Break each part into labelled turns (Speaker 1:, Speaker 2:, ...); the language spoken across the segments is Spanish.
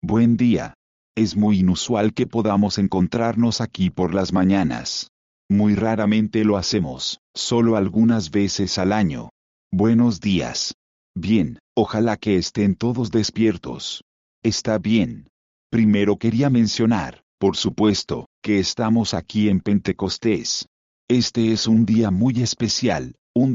Speaker 1: Buen día. Es muy inusual que podamos encontrarnos aquí por las mañanas. Muy raramente lo hacemos, solo algunas veces al año. Buenos días. Bien, ojalá que estén todos despiertos. Está bien. Primero quería mencionar, por supuesto, que estamos aquí en Pentecostés. Este es un día muy especial,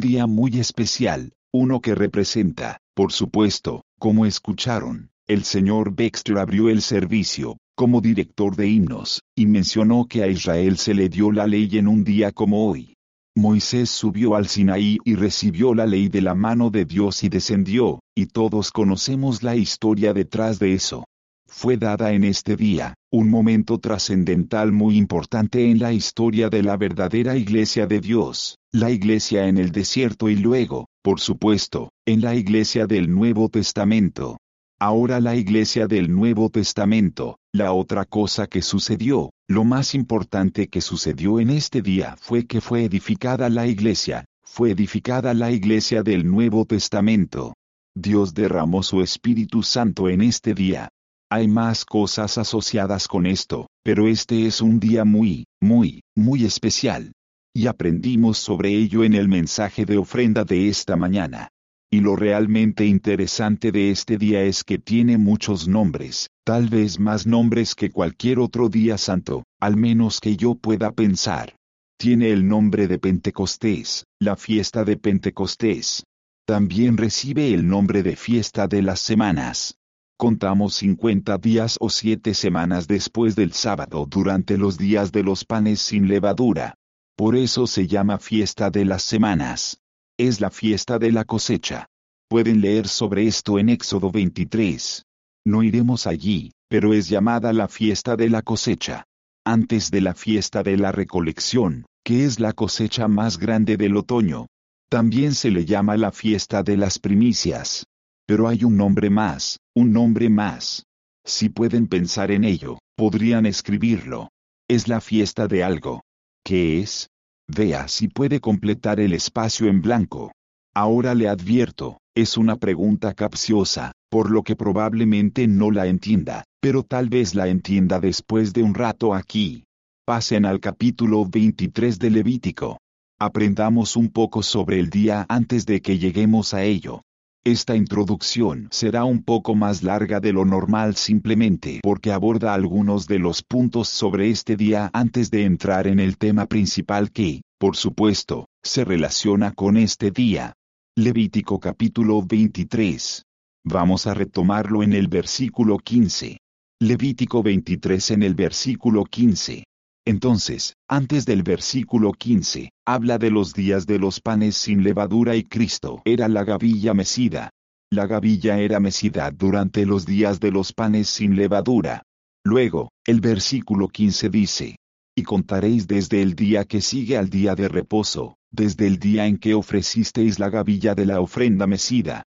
Speaker 1: uno que representa, por supuesto, como escucharon, el señor Baxter abrió el servicio, como director de himnos, y mencionó que a Israel se le dio la ley en un día como hoy. Moisés subió al Sinaí y recibió la ley de la mano de Dios y descendió, y todos conocemos la historia detrás de eso. Fue dada en este día, un momento trascendental muy importante en la historia de la verdadera iglesia de Dios, la iglesia en el desierto y luego, por supuesto, en la iglesia del Nuevo Testamento. Ahora la iglesia del Nuevo Testamento, la otra cosa que sucedió, lo más importante que sucedió en este día fue que fue edificada la iglesia del Nuevo Testamento. Dios derramó su Espíritu Santo en este día. Hay más cosas asociadas con esto, pero este es un día muy especial. Y aprendimos sobre ello en el mensaje de ofrenda de esta mañana. Y lo realmente interesante de este día es que tiene muchos nombres, tal vez más nombres que cualquier otro día santo, al menos que yo pueda pensar. Tiene el nombre de Pentecostés, la fiesta de Pentecostés. También recibe el nombre de fiesta de las semanas. Contamos 50 días o 7 semanas después del sábado durante los días de los panes sin levadura. Por eso se llama fiesta de las semanas. Es la fiesta de la cosecha. Pueden leer sobre esto en Éxodo 23. No iremos allí, pero es llamada la fiesta de la cosecha. Antes de la fiesta de la recolección, que es la cosecha más grande del otoño. También se le llama la fiesta de las primicias. Pero hay un nombre más. Si pueden pensar en ello, podrían escribirlo. Es la fiesta de algo. ¿Qué es? Vea si puede completar el espacio en blanco. Ahora le advierto, es una pregunta capciosa, por lo que probablemente no la entienda, pero tal vez la entienda después de un rato aquí. Pasen al capítulo 23 de Levítico. Aprendamos un poco sobre el día antes de que lleguemos a ello. Esta introducción será un poco más larga de lo normal simplemente porque aborda algunos de los puntos sobre este día antes de entrar en el tema principal que, por supuesto, se relaciona con este día. Levítico capítulo 23. Vamos a retomarlo en el versículo 15. Levítico 23 en el versículo 15. Entonces, antes del versículo 15, habla de los días de los panes sin levadura y Cristo era la gavilla mecida. La gavilla era mecida durante los días de los panes sin levadura. Luego, el versículo 15 dice, y contaréis desde el día que sigue al día de reposo, desde el día en que ofrecisteis la gavilla de la ofrenda mecida.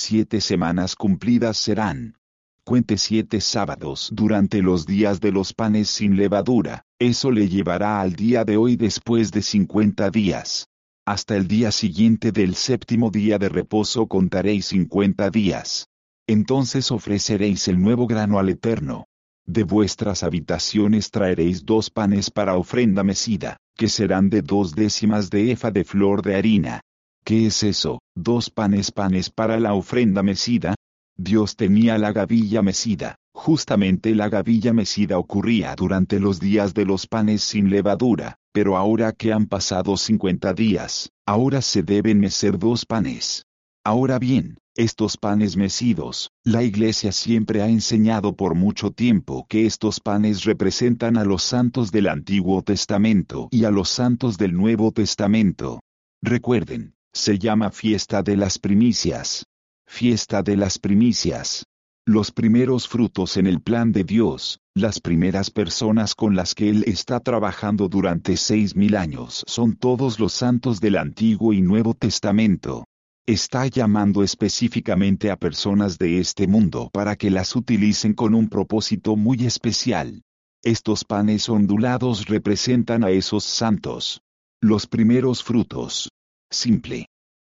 Speaker 1: 7 semanas cumplidas serán. Cuente 7 sábados durante los días de los panes sin levadura, eso le llevará al día de hoy después de 50 días. Hasta el día siguiente del 7º día de reposo contaréis 50 días. Entonces ofreceréis el nuevo grano al Eterno. De vuestras habitaciones traeréis 2 panes para ofrenda mecida, que serán de 2 décimas de efa de flor de harina. ¿Qué es eso? 2 panes para la ofrenda mecida. Dios tenía la gavilla mecida. Justamente la gavilla mecida ocurría durante los días de los panes sin levadura, pero ahora que han pasado 50 días, ahora se deben mecer 2 panes. Ahora bien, estos panes mecidos, la Iglesia siempre ha enseñado por mucho tiempo que estos panes representan a los santos del Antiguo Testamento y a los santos del Nuevo Testamento. Recuerden, se llama fiesta de las primicias. Fiesta de las primicias. Los primeros frutos en el plan de Dios, las primeras personas con las que Él está trabajando durante 6.000 años son todos los santos del Antiguo y Nuevo Testamento. Está llamando específicamente a personas de este mundo para que las utilicen con un propósito muy especial. Estos panes ondulados representan a esos santos. Los primeros frutos. Simple.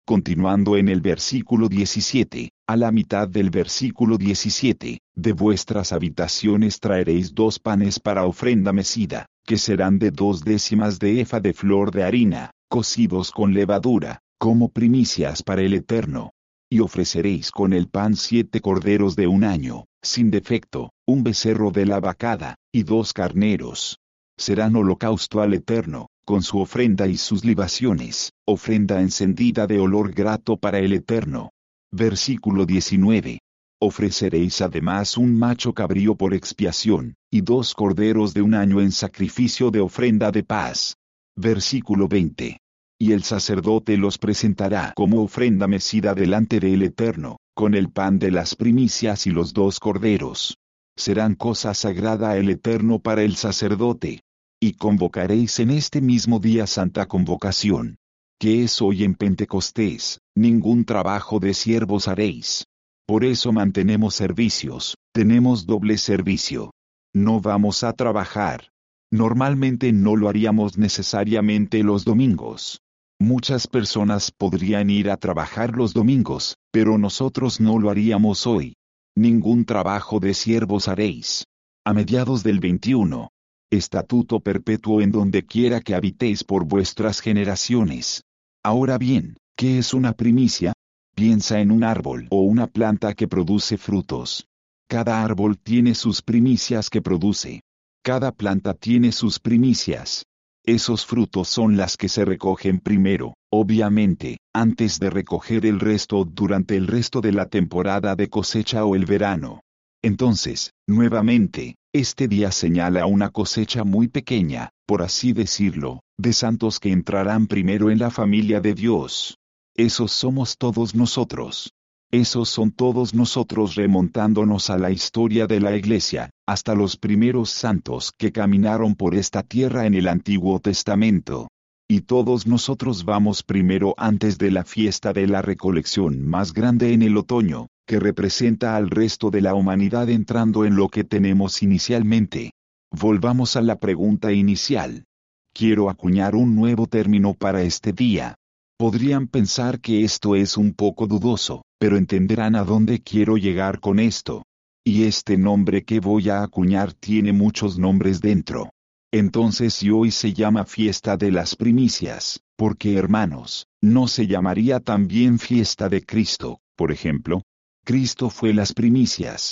Speaker 1: Continuando en el versículo 17, a la mitad del versículo 17, de vuestras habitaciones traeréis 2 panes para ofrenda mecida, que serán de 2/10 de efa de flor de harina, cocidos con levadura, como primicias para el Eterno. Y ofreceréis con el pan 7 corderos de 1 año, sin defecto, un becerro de la vacada, y 2 carneros. Serán holocausto al Eterno, con su ofrenda y sus libaciones, ofrenda encendida de olor grato para el Eterno. Versículo 19. Ofreceréis además un macho cabrío por expiación, y 2 corderos de 1 año en sacrificio de ofrenda de paz. Versículo 20. Y el sacerdote los presentará como ofrenda mecida delante del Eterno, con el pan de las primicias y los 2 corderos. Serán cosa sagrada al Eterno para el sacerdote. Y convocaréis en este mismo día santa convocación. Que es hoy en Pentecostés, ningún trabajo de siervos haréis. Por eso mantenemos servicios, tenemos doble servicio. No vamos a trabajar. Normalmente no lo haríamos necesariamente los domingos. Muchas personas podrían ir a trabajar los domingos, pero nosotros no lo haríamos hoy. Ningún trabajo de siervos haréis. A mediados del 21. Estatuto perpetuo en donde quiera que habitéis por vuestras generaciones. Ahora bien, ¿qué es una primicia? Piensa en un árbol o una planta que produce frutos. Cada árbol tiene sus primicias que produce. Cada planta tiene sus primicias. Esos frutos son las que se recogen primero, obviamente, antes de recoger el resto durante el resto de la temporada de cosecha o el verano. Entonces, nuevamente, este día señala una cosecha muy pequeña, por así decirlo, de santos que entrarán primero en la familia de Dios. Esos somos todos nosotros. Esos son todos nosotros remontándonos a la historia de la Iglesia, hasta los primeros santos que caminaron por esta tierra en el Antiguo Testamento. Y todos nosotros vamos primero antes de la fiesta de la recolección más grande en el otoño, que representa al resto de la humanidad entrando en lo que tenemos inicialmente. Volvamos a la pregunta inicial. Quiero acuñar un nuevo término para este día. Podrían pensar que esto es un poco dudoso, pero entenderán a dónde quiero llegar con esto. Y este nombre que voy a acuñar tiene muchos nombres dentro. Entonces y hoy se llama fiesta de las primicias, porque hermanos, ¿no se llamaría también fiesta de Cristo, por ejemplo? Cristo fue las primicias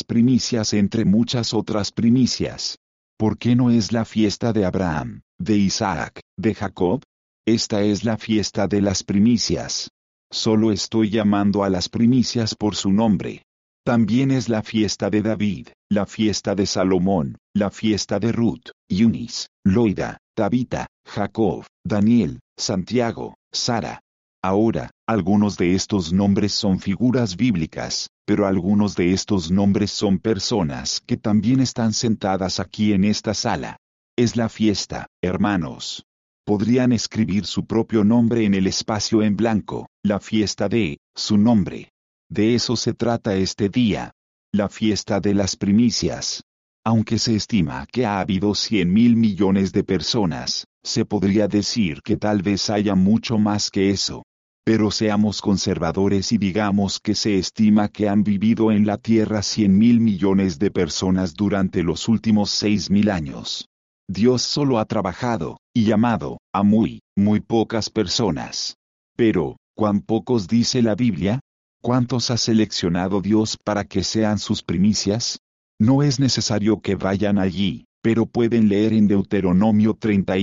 Speaker 1: entre muchas otras primicias. ¿Por qué no es la fiesta de Abraham, de Isaac, de Jacob? Esta es la fiesta de las primicias. Solo estoy llamando a las primicias por su nombre. También es la fiesta de David, la fiesta de Salomón, la fiesta de Ruth, Eunice, Loida, Tabita, Jacob, Daniel, Santiago, Sara. Ahora, algunos de estos nombres son figuras bíblicas, pero algunos de estos nombres son personas que también están sentadas aquí en esta sala. Es la fiesta, hermanos. Podrían escribir su propio nombre en el espacio en blanco, la fiesta de su nombre. De eso se trata este día. La fiesta de las primicias. Aunque se estima que ha habido 100.000 millones de personas, se podría decir que tal vez haya mucho más que eso. Pero seamos conservadores y digamos que se estima que han vivido en la Tierra 100.000 millones de personas durante los últimos 6.000 años. Dios solo ha trabajado y llamado a muy pocas personas. Pero, ¿cuán pocos dice la Biblia? ¿Cuántos ha seleccionado Dios para que sean sus primicias? No es necesario que vayan allí, pero pueden leer en Deuteronomio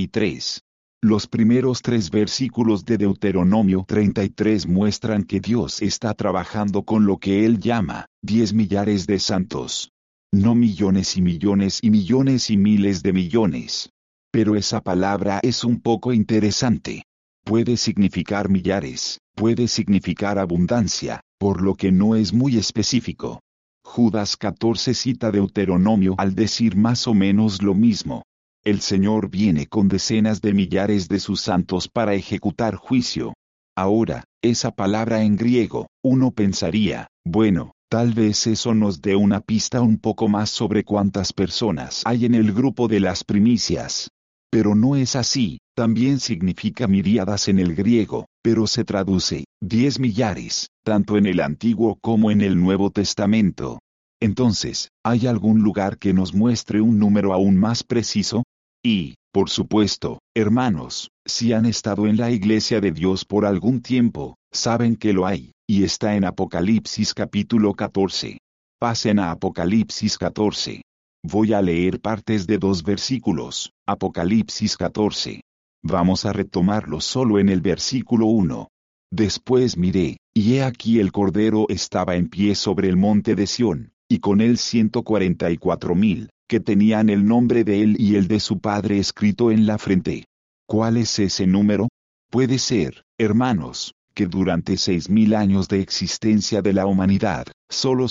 Speaker 1: 33. Los primeros 3 versículos de Deuteronomio 33 muestran que Dios está trabajando con lo que Él llama 10 millares de santos. No millones y millones y millones y miles de millones. Pero esa palabra es un poco interesante. Puede significar millares, puede significar abundancia, por lo que no es muy específico. Judas 14 cita Deuteronomio al decir más o menos lo mismo. El Señor viene con decenas de millares de sus santos para ejecutar juicio. Ahora, esa palabra en griego, uno pensaría, bueno, tal vez eso nos dé una pista un poco más sobre cuántas personas hay en el grupo de las primicias. Pero no es así, también significa miríadas en el griego, pero se traduce 10 millares, tanto en el Antiguo como en el Nuevo Testamento. Entonces, ¿hay algún lugar que nos muestre un número aún más preciso? Y, por supuesto, hermanos, si han estado en la Iglesia de Dios por algún tiempo, saben que lo hay, y está en Apocalipsis capítulo 14. Pasen a Apocalipsis 14. Voy a leer partes de 2 versículos, Apocalipsis 14. Vamos a retomarlo solo en el versículo 1. Después miré, y he aquí el Cordero estaba en pie sobre el monte de Sión, y con él 144,000, que tenían el nombre de él y el de su Padre escrito en la frente. ¿Cuál es ese número? Puede ser, hermanos, que durante 6,000 años de existencia de la humanidad, solo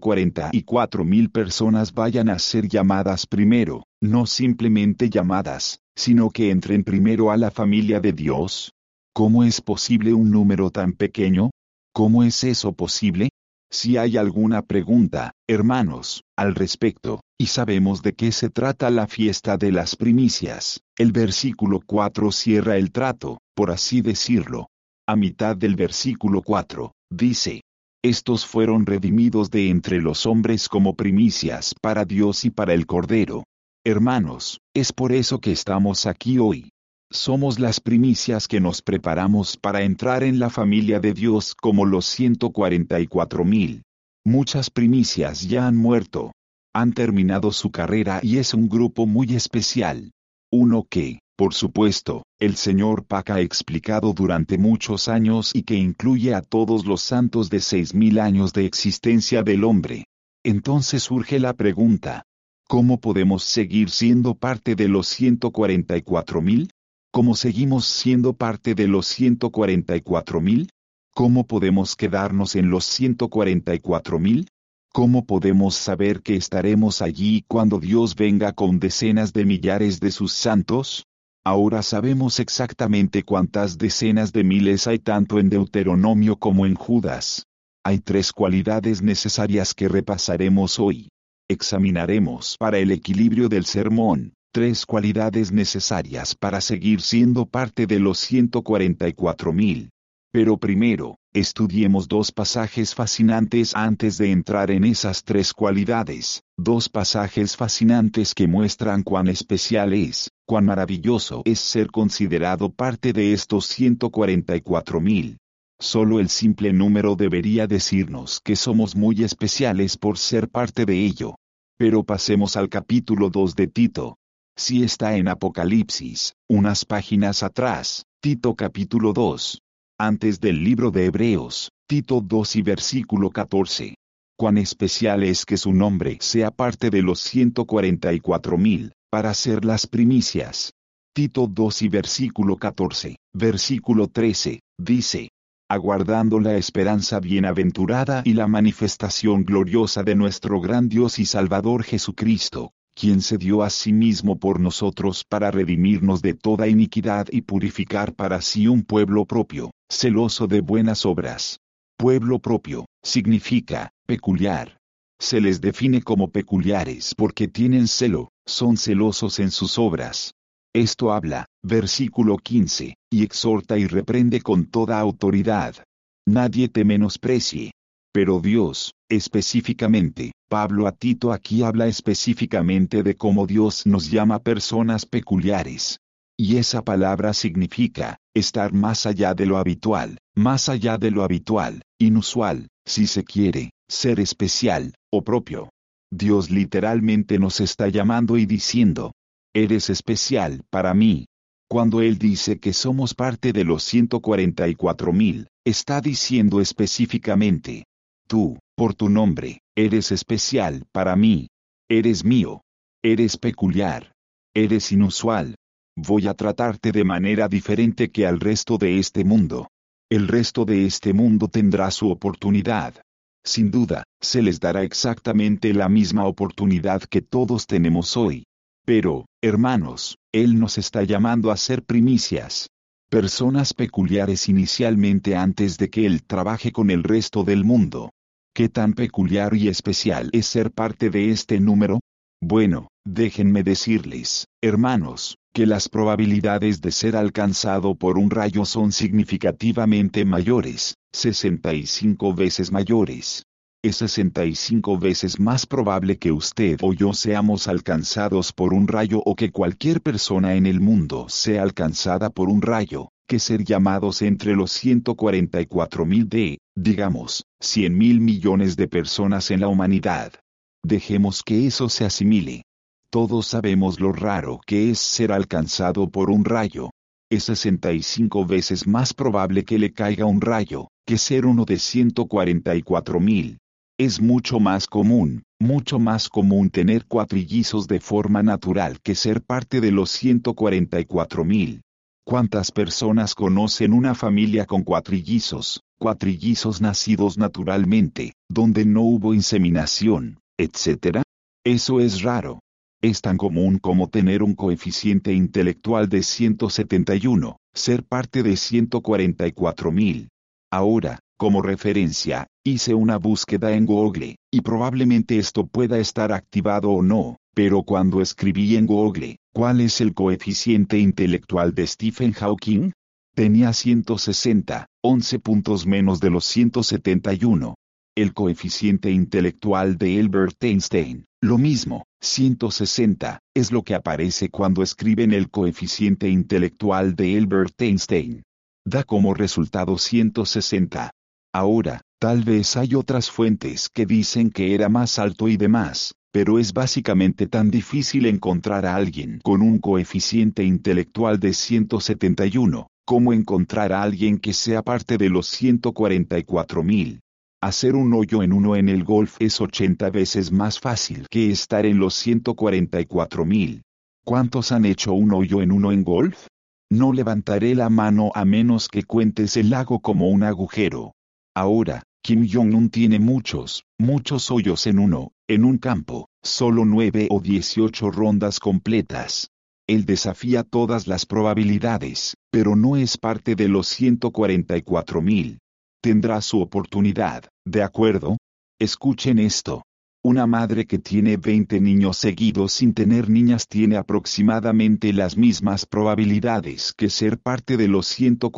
Speaker 1: 144,000 personas vayan a ser llamadas primero, no simplemente llamadas, sino que entren primero a la familia de Dios. ¿Cómo es posible un número tan pequeño? ¿Cómo es eso posible? Si hay alguna pregunta, hermanos, al respecto, y sabemos de qué se trata la fiesta de las primicias, el versículo 4 cierra el trato, por así decirlo. A mitad del versículo 4, dice: estos fueron redimidos de entre los hombres como primicias para Dios y para el Cordero. Hermanos, es por eso que estamos aquí hoy. Somos las primicias que nos preparamos para entrar en la familia de Dios como los 144,000. Muchas primicias ya han muerto. Han terminado su carrera y es un grupo muy especial. Uno que, por supuesto, el Señor Pac ha explicado durante muchos años y que incluye a todos los santos de 6,000 años de existencia del hombre. Entonces surge la pregunta: ¿cómo podemos seguir siendo parte de los 144,000? ¿Cómo seguimos siendo parte de los 144,000? ¿Cómo podemos quedarnos en los 144,000? ¿Cómo podemos saber que estaremos allí cuando Dios venga con decenas de millares de sus santos? Ahora sabemos exactamente cuántas decenas de miles hay tanto en Deuteronomio como en Judas. Hay 3 cualidades necesarias que repasaremos hoy. Examinaremos para el equilibrio del sermón, 3 cualidades necesarias para seguir siendo parte de los 144,000. Pero primero, estudiemos 2 pasajes fascinantes antes de entrar en esas 3 cualidades, 2 pasajes fascinantes que muestran cuán especial es, cuán maravilloso es ser considerado parte de estos 144,000. Solo el simple número debería decirnos que somos muy especiales por ser parte de ello. Pero pasemos al capítulo 2 de Tito. Si está en Apocalipsis, unas páginas atrás, Tito capítulo 2. Antes del libro de Hebreos, Tito 2 y versículo 14. Cuán especial es que su nombre sea parte de los 144,000, para ser las primicias. Tito 2 y versículo 14, versículo 13, dice: aguardando la esperanza bienaventurada y la manifestación gloriosa de nuestro gran Dios y Salvador Jesucristo, quien se dio a sí mismo por nosotros para redimirnos de toda iniquidad y purificar para sí un pueblo propio, celoso de buenas obras. Pueblo propio significa peculiar. Se les define como peculiares porque tienen celo, son celosos en sus obras. Esto habla, versículo 15, y exhorta y reprende con toda autoridad. Nadie te menosprecie. Pero Dios, específicamente, Pablo a Tito aquí habla específicamente de cómo Dios nos llama personas peculiares. Y esa palabra significa, estar más allá de lo habitual, inusual, si se quiere, ser especial, o propio. Dios literalmente nos está llamando y diciendo: eres especial para mí. Cuando Él dice que somos parte de los 144,000, está diciendo específicamente: tú, por tu nombre, eres especial para mí. Eres mío. Eres peculiar. Eres inusual. Voy a tratarte de manera diferente que al resto de este mundo. El resto de este mundo tendrá su oportunidad. Sin duda, se les dará exactamente la misma oportunidad que todos tenemos hoy. Pero, hermanos, Él nos está llamando a ser primicias. Personas peculiares inicialmente antes de que Él trabaje con el resto del mundo. ¿Qué tan peculiar y especial es ser parte de este número? Bueno, Déjenme decirles, hermanos, que las probabilidades de ser alcanzado por un rayo son significativamente mayores, 65 veces mayores. Es 65 veces más probable que usted o yo seamos alcanzados por un rayo o que cualquier persona en el mundo sea alcanzada por un rayo, que ser llamados entre los 144.000 de, digamos, 100.000 millones de personas en la humanidad. Dejemos que eso se asimile. Todos sabemos lo raro que es ser alcanzado por un rayo. Es 65 veces más probable que le caiga un rayo, que ser uno de 144.000. Es mucho más común tener cuatrillizos de forma natural que ser parte de los 144.000. ¿Cuántas personas conocen una familia con cuatrillizos nacidos naturalmente, donde no hubo inseminación, etcétera? Eso es raro. Es tan común como tener un coeficiente intelectual de 171, ser parte de 144.000. Ahora, como referencia, hice una búsqueda en Google, y probablemente esto pueda estar activado o no, pero cuando escribí en Google, ¿cuál es el coeficiente intelectual de Stephen Hawking? Tenía 160, 11 puntos menos de los 171. El coeficiente intelectual de Albert Einstein, lo mismo, 160, es lo que aparece cuando escriben el coeficiente intelectual de Albert Einstein. Da como resultado 160. Ahora, tal vez hay otras fuentes que dicen que era más alto y demás, pero es básicamente tan difícil encontrar a alguien con un coeficiente intelectual de 171, como encontrar a alguien que sea parte de los 144.000. Hacer un hoyo en uno en el golf es 80 veces más fácil que estar en los 144.000. ¿Cuántos han hecho un hoyo en uno en golf? No levantaré la mano a menos que cuentes el lago como un agujero. Ahora, Kim Jong-un tiene muchos hoyos en un campo, solo 9 o 18 rondas completas. Él desafía todas las probabilidades, pero no es parte de los 144.000. Tendrá su oportunidad, ¿de acuerdo? Escuchen esto. Una madre que tiene 20 niños seguidos sin tener niñas tiene aproximadamente las mismas probabilidades que ser parte de los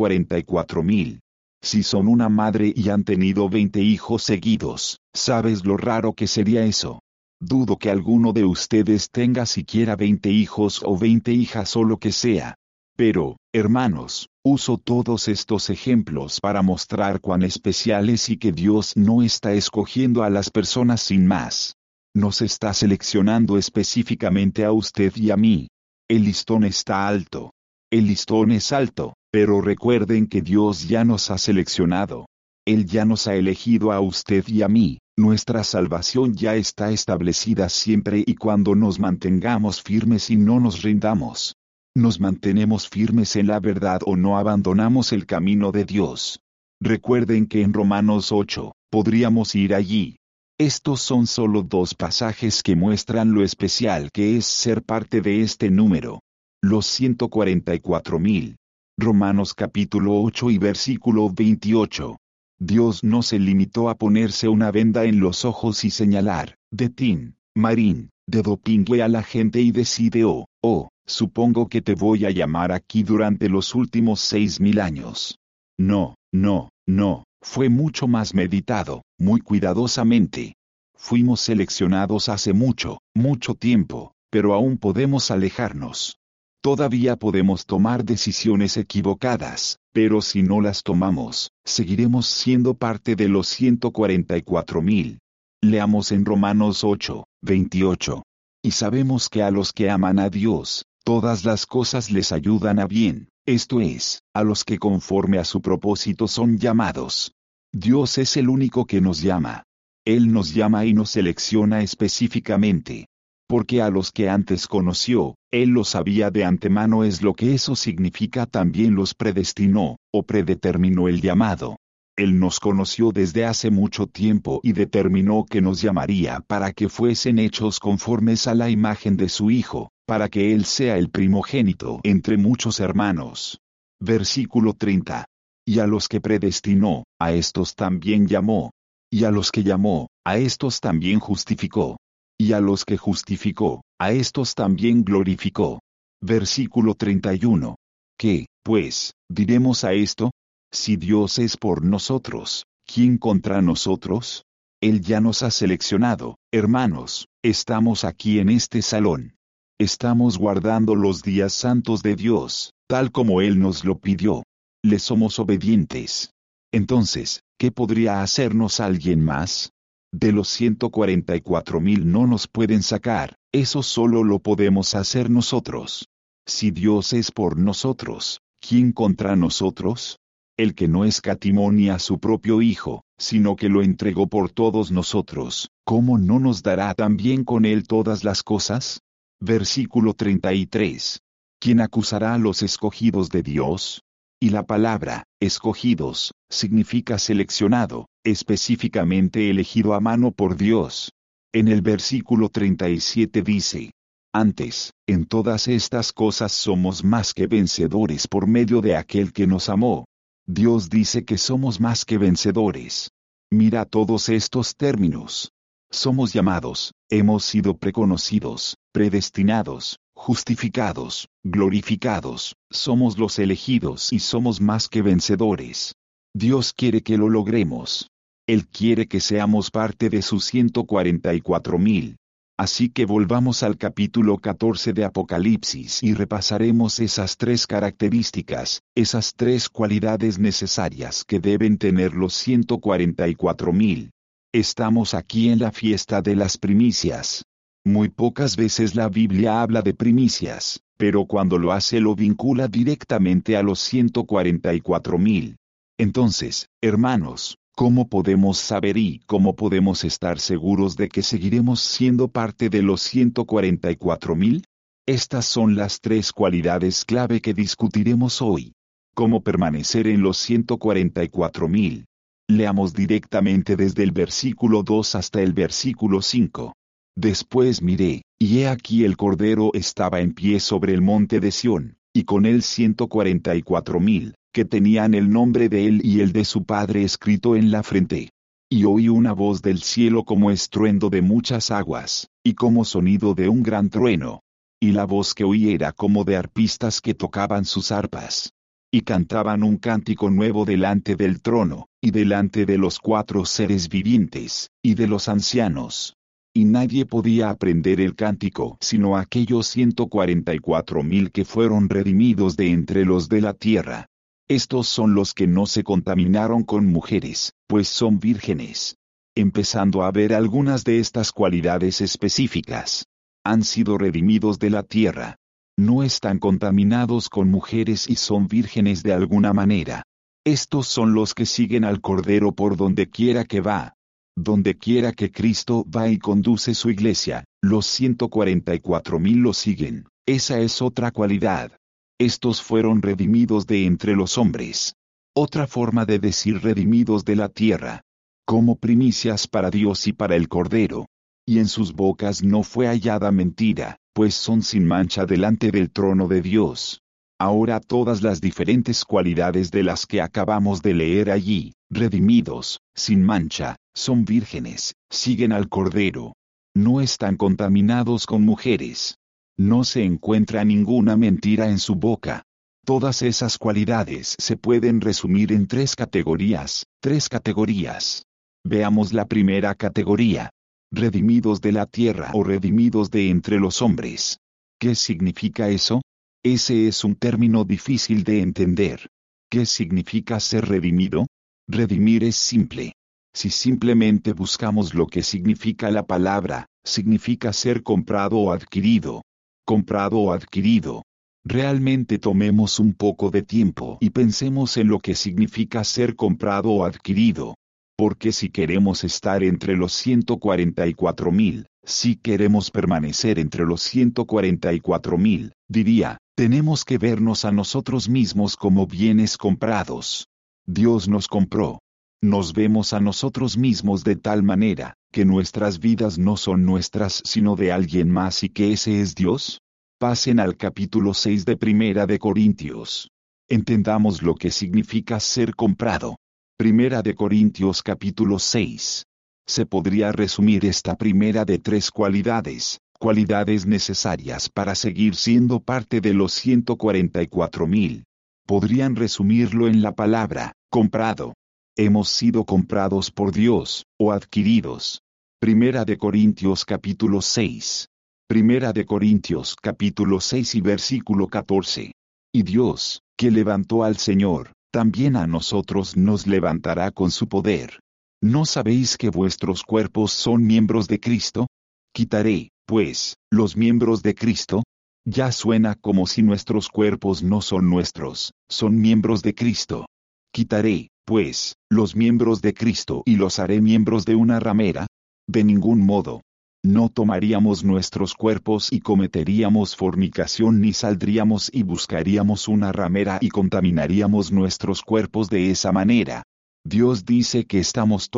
Speaker 1: 144.000. Si son una madre y han tenido 20 hijos seguidos, ¿sabes lo raro que sería eso? Dudo que alguno de ustedes tenga siquiera 20 hijos o 20 hijas o lo que sea. Pero, hermanos, uso todos estos ejemplos para mostrar cuán especial es y que Dios no está escogiendo a las personas sin más. Nos está seleccionando específicamente a usted y a mí. El listón está alto. El listón es alto, pero recuerden que Dios ya nos ha seleccionado. Él ya nos ha elegido a usted y a mí. Nuestra salvación ya está establecida siempre y cuando nos mantengamos firmes y no nos rindamos. Nos mantenemos firmes en la verdad o no abandonamos el camino de Dios. Recuerden que en Romanos 8, podríamos ir allí. Estos son solo 2 pasajes que muestran lo especial que es ser parte de este número. Los 144.000. Romanos capítulo 8 y versículo 28. Dios no se limitó a ponerse una venda en los ojos y señalar, de tin, marín, dedo pingüe a la gente y decide supongo que te voy a llamar aquí durante los últimos 6.000 años. No, fue mucho más meditado, muy cuidadosamente. Fuimos seleccionados hace mucho tiempo, pero aún podemos alejarnos. Todavía podemos tomar decisiones equivocadas, pero si no las tomamos, seguiremos siendo parte de los 144.000. Leamos en Romanos 8, 28. Y sabemos que a los que aman a Dios, todas las cosas les ayudan a bien, esto es, a los que conforme a su propósito son llamados. Dios es el único que nos llama. Él nos llama y nos selecciona específicamente. Porque a los que antes conoció, Él los sabía de antemano, es lo que eso significa, también los predestinó, o predeterminó el llamado. Él nos conoció desde hace mucho tiempo y determinó que nos llamaría para que fuesen hechos conformes a la imagen de su Hijo, para que Él sea el primogénito entre muchos hermanos. Versículo 30. Y a los que predestinó, a estos también llamó. Y a los que llamó, a estos también justificó. Y a los que justificó, A estos también glorificó. Versículo 31. ¿Qué, pues, diremos a esto? Si Dios es por nosotros, ¿quién contra nosotros? Él ya nos ha seleccionado, hermanos, estamos aquí en este salón. Estamos guardando los días santos de Dios, tal como Él nos lo pidió. Le somos obedientes. Entonces, ¿qué podría hacernos alguien más? De los 144,000 no nos pueden sacar, eso solo lo podemos hacer nosotros. Si Dios es por nosotros, ¿quién contra nosotros? El que no escatimó ni a su propio Hijo, sino que lo entregó por todos nosotros, ¿cómo no nos dará también con Él todas las cosas? Versículo 33. ¿Quién acusará a los escogidos de Dios? Y la palabra, escogidos, significa seleccionado, específicamente elegido a mano por Dios. En el versículo 37 dice, antes, en todas estas cosas somos más que vencedores por medio de aquel que nos amó. Dios dice que somos más que vencedores. Mira todos estos términos. Somos llamados, hemos sido preconocidos, predestinados, justificados, glorificados, somos los elegidos y somos más que vencedores. Dios quiere que lo logremos. Él quiere que seamos parte de sus 144,000. Así que volvamos al capítulo 14 de Apocalipsis y repasaremos esas tres características, esas tres cualidades necesarias que deben tener los 144,000. Estamos aquí en la fiesta de las primicias. Muy pocas veces la Biblia habla de primicias, pero cuando lo hace lo vincula directamente a los 144,000. Entonces, hermanos, ¿cómo podemos saber y cómo podemos estar seguros de que seguiremos siendo parte de los 144,000? Estas son las tres cualidades clave que discutiremos hoy. ¿Cómo permanecer en los 144,000? Leamos directamente desde el versículo 2 hasta el versículo 5. Después miré, y he aquí el Cordero estaba en pie sobre el monte de Sión, y con él 144,000, que tenían el nombre de él y el de su Padre escrito en la frente. Y oí una voz del cielo como estruendo de muchas aguas, y como sonido de un gran trueno. Y la voz que oí era como de arpistas que tocaban sus arpas. Y cantaban un cántico nuevo delante del trono, y delante de los 4 seres vivientes, y de los ancianos. Y nadie podía aprender el cántico sino aquellos 144,000 que fueron redimidos de entre los de la tierra. Estos son los que no se contaminaron con mujeres, pues son vírgenes. Empezando a ver algunas de estas cualidades específicas. Han sido redimidos de la tierra. No están contaminados con mujeres y son vírgenes de alguna manera. Estos son los que siguen al Cordero por donde quiera que va. Donde quiera que Cristo va y conduce su iglesia, los 144,000 lo siguen. Esa es otra cualidad. Estos fueron redimidos de entre los hombres. Otra forma de decir redimidos de la tierra. Como primicias para Dios y para el Cordero. Y en sus bocas no fue hallada mentira, pues son sin mancha delante del trono de Dios. Ahora todas las diferentes cualidades de las que acabamos de leer allí, redimidos, sin mancha, son vírgenes, siguen al Cordero. No están contaminados con mujeres. No se encuentra ninguna mentira en su boca. Todas esas cualidades se pueden resumir en tres categorías. Veamos la primera categoría. Redimidos de la tierra o redimidos de entre los hombres. ¿Qué significa eso? Ese es un término difícil de entender. ¿Qué significa ser redimido? Redimir es simple. Si simplemente buscamos lo que significa la palabra, significa ser comprado o adquirido. Comprado o adquirido. Realmente tomemos un poco de tiempo y pensemos en lo que significa ser comprado o adquirido. Porque si queremos estar entre los 144,000, si queremos permanecer entre los 144,000, diría, tenemos que vernos a nosotros mismos como bienes comprados. Dios nos compró. Nos vemos a nosotros mismos de tal manera, que nuestras vidas no son nuestras sino de alguien más y que ese es Dios. Pasen al capítulo 6 de Primera de Corintios. Entendamos lo que significa ser comprado. Primera de Corintios capítulo 6. Se podría resumir esta primera de tres cualidades. cualidades necesarias para seguir siendo parte de los 144,000. Podrían resumirlo en la palabra, comprado. Hemos sido comprados por Dios, o adquiridos. Primera de Corintios capítulo 6. Primera de Corintios capítulo 6 y versículo 14. Y Dios, que levantó al Señor, también a nosotros nos levantará con su poder. ¿No sabéis que vuestros cuerpos son miembros de Cristo? Quitaré, pues, los miembros de Cristo. Ya suena como si nuestros cuerpos no son nuestros, son miembros de Cristo. Quitaré, pues, los miembros de Cristo y los haré miembros de una ramera. De ningún modo. No tomaríamos nuestros cuerpos y cometeríamos fornicación ni saldríamos y buscaríamos una ramera y contaminaríamos nuestros cuerpos de esa manera. Dios dice que estaríamos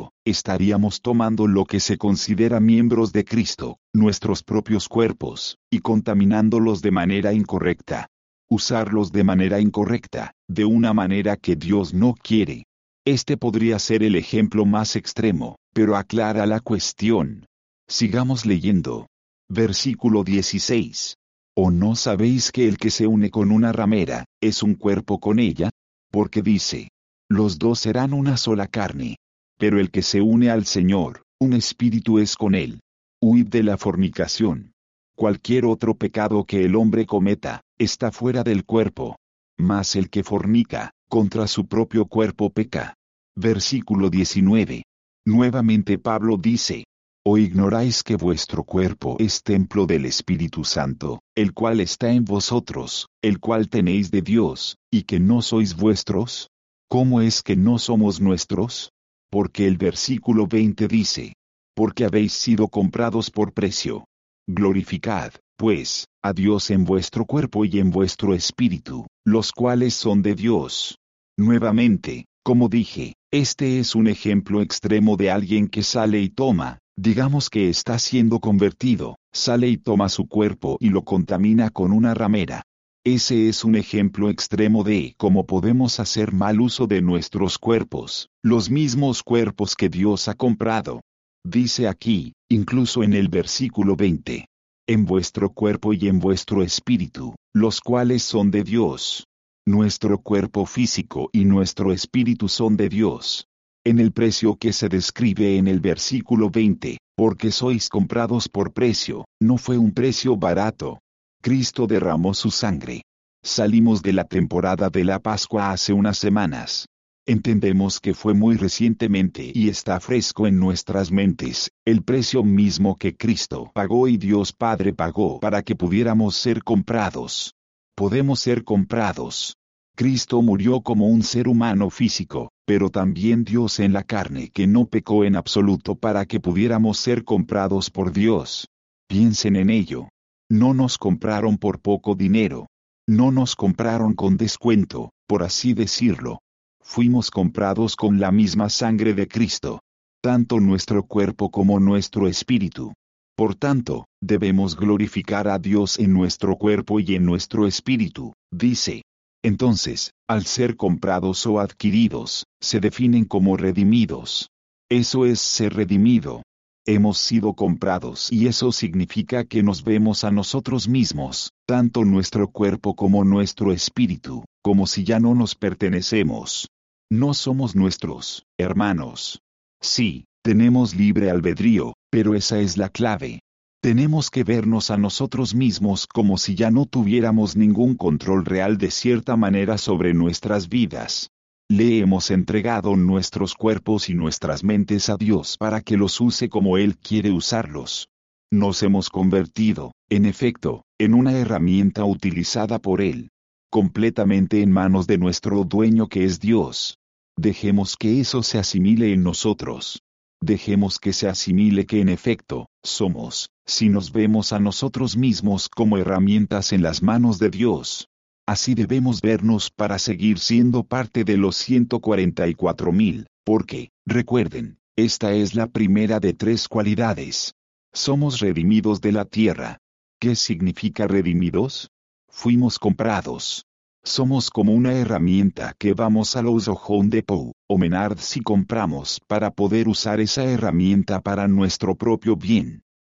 Speaker 1: tomando lo que se considera miembros de Cristo, nuestros propios cuerpos, y contaminándolos de manera incorrecta. Usarlos de manera incorrecta, de una manera que Dios no quiere. Este podría ser el ejemplo más extremo, pero aclara la cuestión. Sigamos leyendo. Versículo 16. ¿O no sabéis que el que se une con una ramera, es un cuerpo con ella? Porque dice, los dos serán una sola carne. Pero el que se une al Señor, un espíritu es con él. Huid de la fornicación. Cualquier otro pecado que el hombre cometa, está fuera del cuerpo. Mas el que fornica, contra su propio cuerpo peca. Versículo 19. Nuevamente Pablo dice, ¿o ignoráis que vuestro cuerpo es templo del Espíritu Santo, el cual está en vosotros, el cual tenéis de Dios, y que no sois vuestros? ¿Cómo es que no somos nuestros? Porque el versículo 20 dice, porque habéis sido comprados por precio. Glorificad, pues, a Dios en vuestro cuerpo y en vuestro espíritu, los cuales son de Dios. Nuevamente, como dije, este es un ejemplo extremo de alguien que sale y toma, digamos que está siendo convertido, sale y toma su cuerpo y lo contamina con una ramera. Ese es un ejemplo extremo de cómo podemos hacer mal uso de nuestros cuerpos, los mismos cuerpos que Dios ha comprado. Dice aquí, incluso en el versículo 20, en vuestro cuerpo y en vuestro espíritu, los cuales son de Dios. Nuestro cuerpo físico y nuestro espíritu son de Dios. En el precio que se describe en el versículo 20, porque sois comprados por precio, no fue un precio barato. Cristo derramó su sangre. Salimos de la temporada de la Pascua hace unas semanas. Entendemos que fue muy recientemente y está fresco en nuestras mentes, el precio mismo que Cristo pagó y Dios Padre pagó para que pudiéramos ser comprados. Podemos ser comprados. Cristo murió como un ser humano físico, pero también Dios en la carne que no pecó en absoluto para que pudiéramos ser comprados por Dios. Piensen en ello. No nos compraron por poco dinero. No nos compraron con descuento, por así decirlo. Fuimos comprados con la misma sangre de Cristo. Tanto nuestro cuerpo como nuestro espíritu. Por tanto, debemos glorificar a Dios en nuestro cuerpo y en nuestro espíritu, dice. Entonces, al ser comprados o adquiridos, se definen como redimidos. Eso es ser redimido. Hemos sido comprados y eso significa que nos vemos a nosotros mismos, tanto nuestro cuerpo como nuestro espíritu, como si ya no nos pertenecemos. No somos nuestros, hermanos. Sí, tenemos libre albedrío, pero esa es la clave. Tenemos que vernos a nosotros mismos como si ya no tuviéramos ningún control real de cierta manera sobre nuestras vidas. Le hemos entregado nuestros cuerpos y nuestras mentes a Dios para que los use como Él quiere usarlos. Nos hemos convertido, en efecto, en una herramienta utilizada por Él, completamente en manos de nuestro dueño que es Dios. Dejemos que eso se asimile en nosotros. Dejemos que se asimile que en efecto, somos, si nos vemos a nosotros mismos como herramientas en las manos de Dios. Así debemos vernos para seguir siendo parte de los 144,000, porque, recuerden, esta es la primera de 3 cualidades. Somos redimidos de la tierra. ¿Qué significa redimidos? Fuimos comprados. Somos como una herramienta que vamos a los Home Depot o Menards y compramos para poder usar esa herramienta para nuestro propio bien.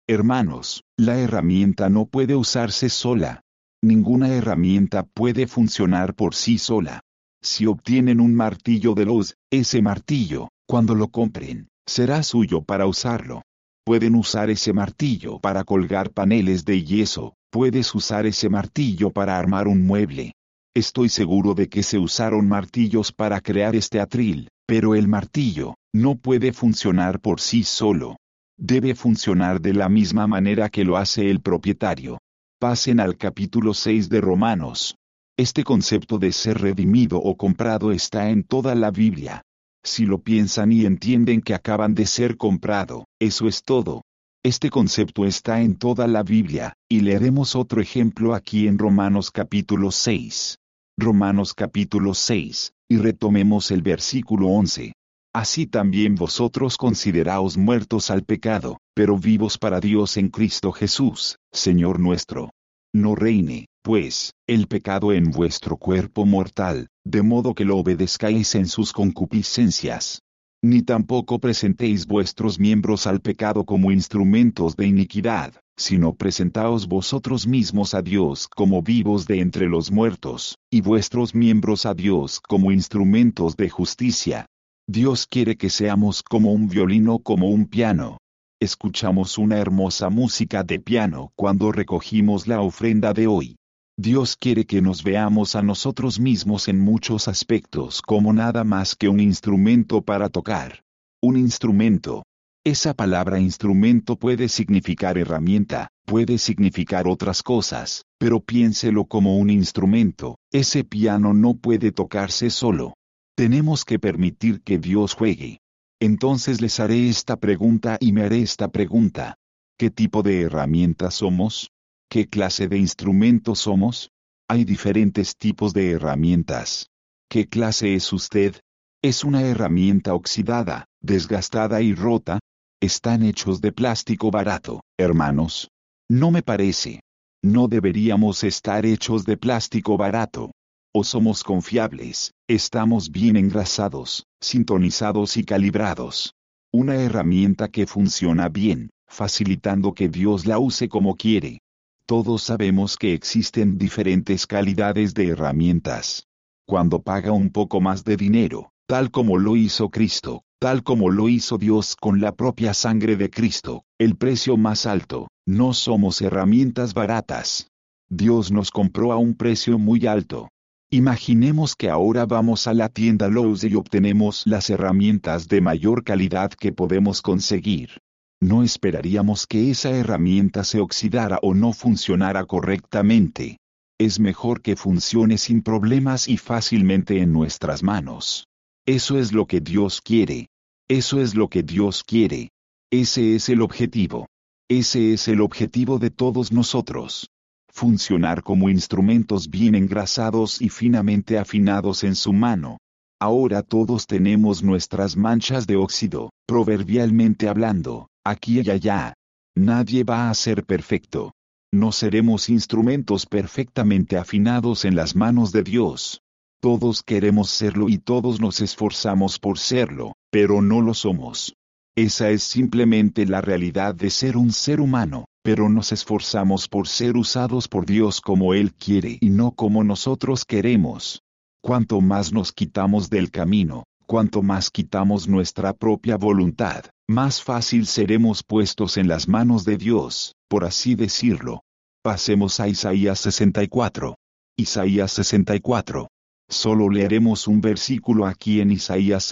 Speaker 1: Hermanos, la herramienta no puede usarse sola. Ninguna herramienta puede funcionar por sí sola. Si obtienen un martillo de Lowe's, ese martillo, cuando lo compren, será suyo para usarlo. Pueden usar ese martillo para colgar paneles de yeso, puedes usar ese martillo para armar un mueble. Estoy seguro de que se usaron martillos para crear este atril, pero el martillo no puede funcionar por sí solo. Debe funcionar de la misma manera que lo hace el propietario. Pasen al capítulo 6 de Romanos. Este concepto de ser redimido o comprado está en toda la Biblia. Si lo piensan y entienden que acaban de ser comprado, eso es todo. Este concepto está en toda la Biblia, y leeremos otro ejemplo aquí en Romanos capítulo 6. Romanos capítulo 6, y retomemos el versículo 11. Así también vosotros consideraos muertos al pecado, pero vivos para Dios en Cristo Jesús, Señor nuestro. No reine, pues, el pecado en vuestro cuerpo mortal, de modo que lo obedezcáis en sus concupiscencias. Ni tampoco presentéis vuestros miembros al pecado como instrumentos de iniquidad, sino presentaos vosotros mismos a Dios como vivos de entre los muertos, y vuestros miembros a Dios como instrumentos de justicia. Dios quiere que seamos como un violín o como un piano. Escuchamos una hermosa música de piano cuando recogimos la ofrenda de hoy. Dios quiere que nos veamos a nosotros mismos en muchos aspectos como nada más que un instrumento para tocar. Un instrumento. Esa palabra instrumento puede significar herramienta, puede significar otras cosas, pero piénselo como un instrumento. Ese piano no puede tocarse solo. Tenemos que permitir que Dios juegue. Entonces les haré esta pregunta y me haré esta pregunta. ¿Qué tipo de herramientas somos? ¿Qué clase de instrumentos somos? Hay diferentes tipos de herramientas. ¿Qué clase es usted? ¿Es una herramienta oxidada, desgastada y rota? Están hechos de plástico barato, hermanos. No me parece. No deberíamos estar hechos de plástico barato. O somos confiables, estamos bien engrasados, sintonizados y calibrados. Una herramienta que funciona bien, facilitando que Dios la use como quiere. Todos sabemos que existen diferentes calidades de herramientas. Cuando paga un poco más de dinero, tal como lo hizo Cristo, tal como lo hizo Dios con la propia sangre de Cristo, el precio más alto, no somos herramientas baratas. Dios nos compró a un precio muy alto. Imaginemos que ahora vamos a la tienda Lowe's y obtenemos las herramientas de mayor calidad que podemos conseguir. No esperaríamos que esa herramienta se oxidara o no funcionara correctamente. Es mejor que funcione sin problemas y fácilmente en nuestras manos. Eso es lo que Dios quiere. Eso es lo que Dios quiere. Ese es el objetivo. Ese es el objetivo de todos nosotros. Funcionar como instrumentos bien engrasados y finamente afinados en su mano. Ahora todos tenemos nuestras manchas de óxido, proverbialmente hablando, aquí y allá. Nadie va a ser perfecto. No seremos instrumentos perfectamente afinados en las manos de Dios. Todos queremos serlo y todos nos esforzamos por serlo, pero no lo somos. Esa es simplemente la realidad de ser un ser humano, pero nos esforzamos por ser usados por Dios como Él quiere y no como nosotros queremos. Cuanto más nos quitamos del camino, cuanto más quitamos nuestra propia voluntad, más fácil seremos puestos en las manos de Dios, por así decirlo. Pasemos a Isaías 64. Isaías 64. Solo leeremos un versículo aquí en Isaías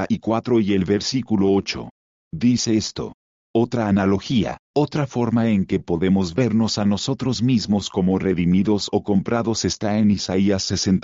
Speaker 1: 64 y el versículo 8. Dice esto. Otra analogía, otra forma en que podemos vernos a nosotros mismos como redimidos o comprados está en Isaías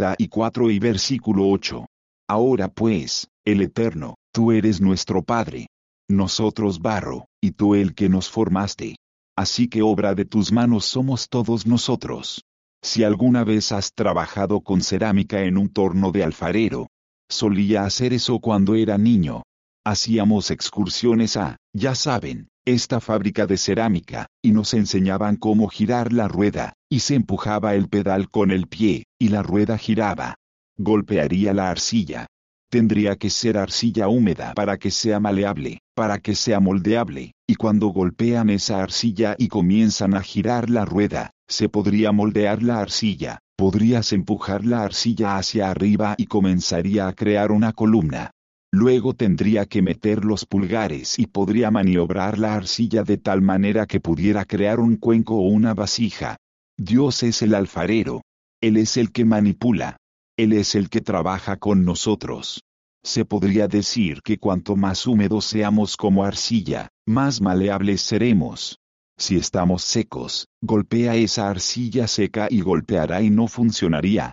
Speaker 1: 64 y versículo 8. Ahora pues, el Eterno, tú eres nuestro Padre. Nosotros barro, y tú el que nos formaste. Así que obra de tus manos somos todos nosotros. Si alguna vez has trabajado con cerámica en un torno de alfarero, solía hacer eso cuando era niño. Hacíamos excursiones a, ya saben, esta fábrica de cerámica, y nos enseñaban cómo girar la rueda, y se empujaba el pedal con el pie, y la rueda giraba. Golpearía la arcilla. Tendría que ser arcilla húmeda para que sea maleable. para que sea moldeable, y cuando golpean esa arcilla y comienzan a girar la rueda, se podría moldear la arcilla, podrías empujar la arcilla hacia arriba y comenzaría a crear una columna. Luego tendría que meter los pulgares y podría maniobrar la arcilla de tal manera que pudiera crear un cuenco o una vasija. Dios es el alfarero. Él es el que manipula. Él es el que trabaja con nosotros. Se podría decir que cuanto más húmedos seamos como arcilla, más maleables seremos. Si estamos secos, golpea esa arcilla seca y golpeará y no funcionaría,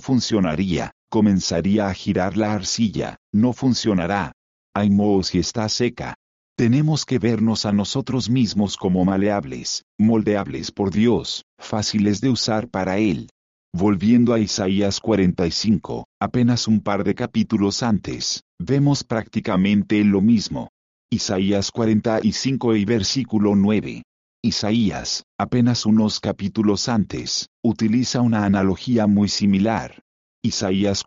Speaker 1: comenzaría a girar la arcilla, no funcionará. Ay modo si está seca. Tenemos que vernos a nosotros mismos como maleables, moldeables por Dios, fáciles de usar para Él. Volviendo a Isaías 45, apenas un par de capítulos antes, vemos prácticamente lo mismo. Isaías 45 y versículo 9. Isaías, apenas unos capítulos antes, utiliza una analogía muy similar. Isaías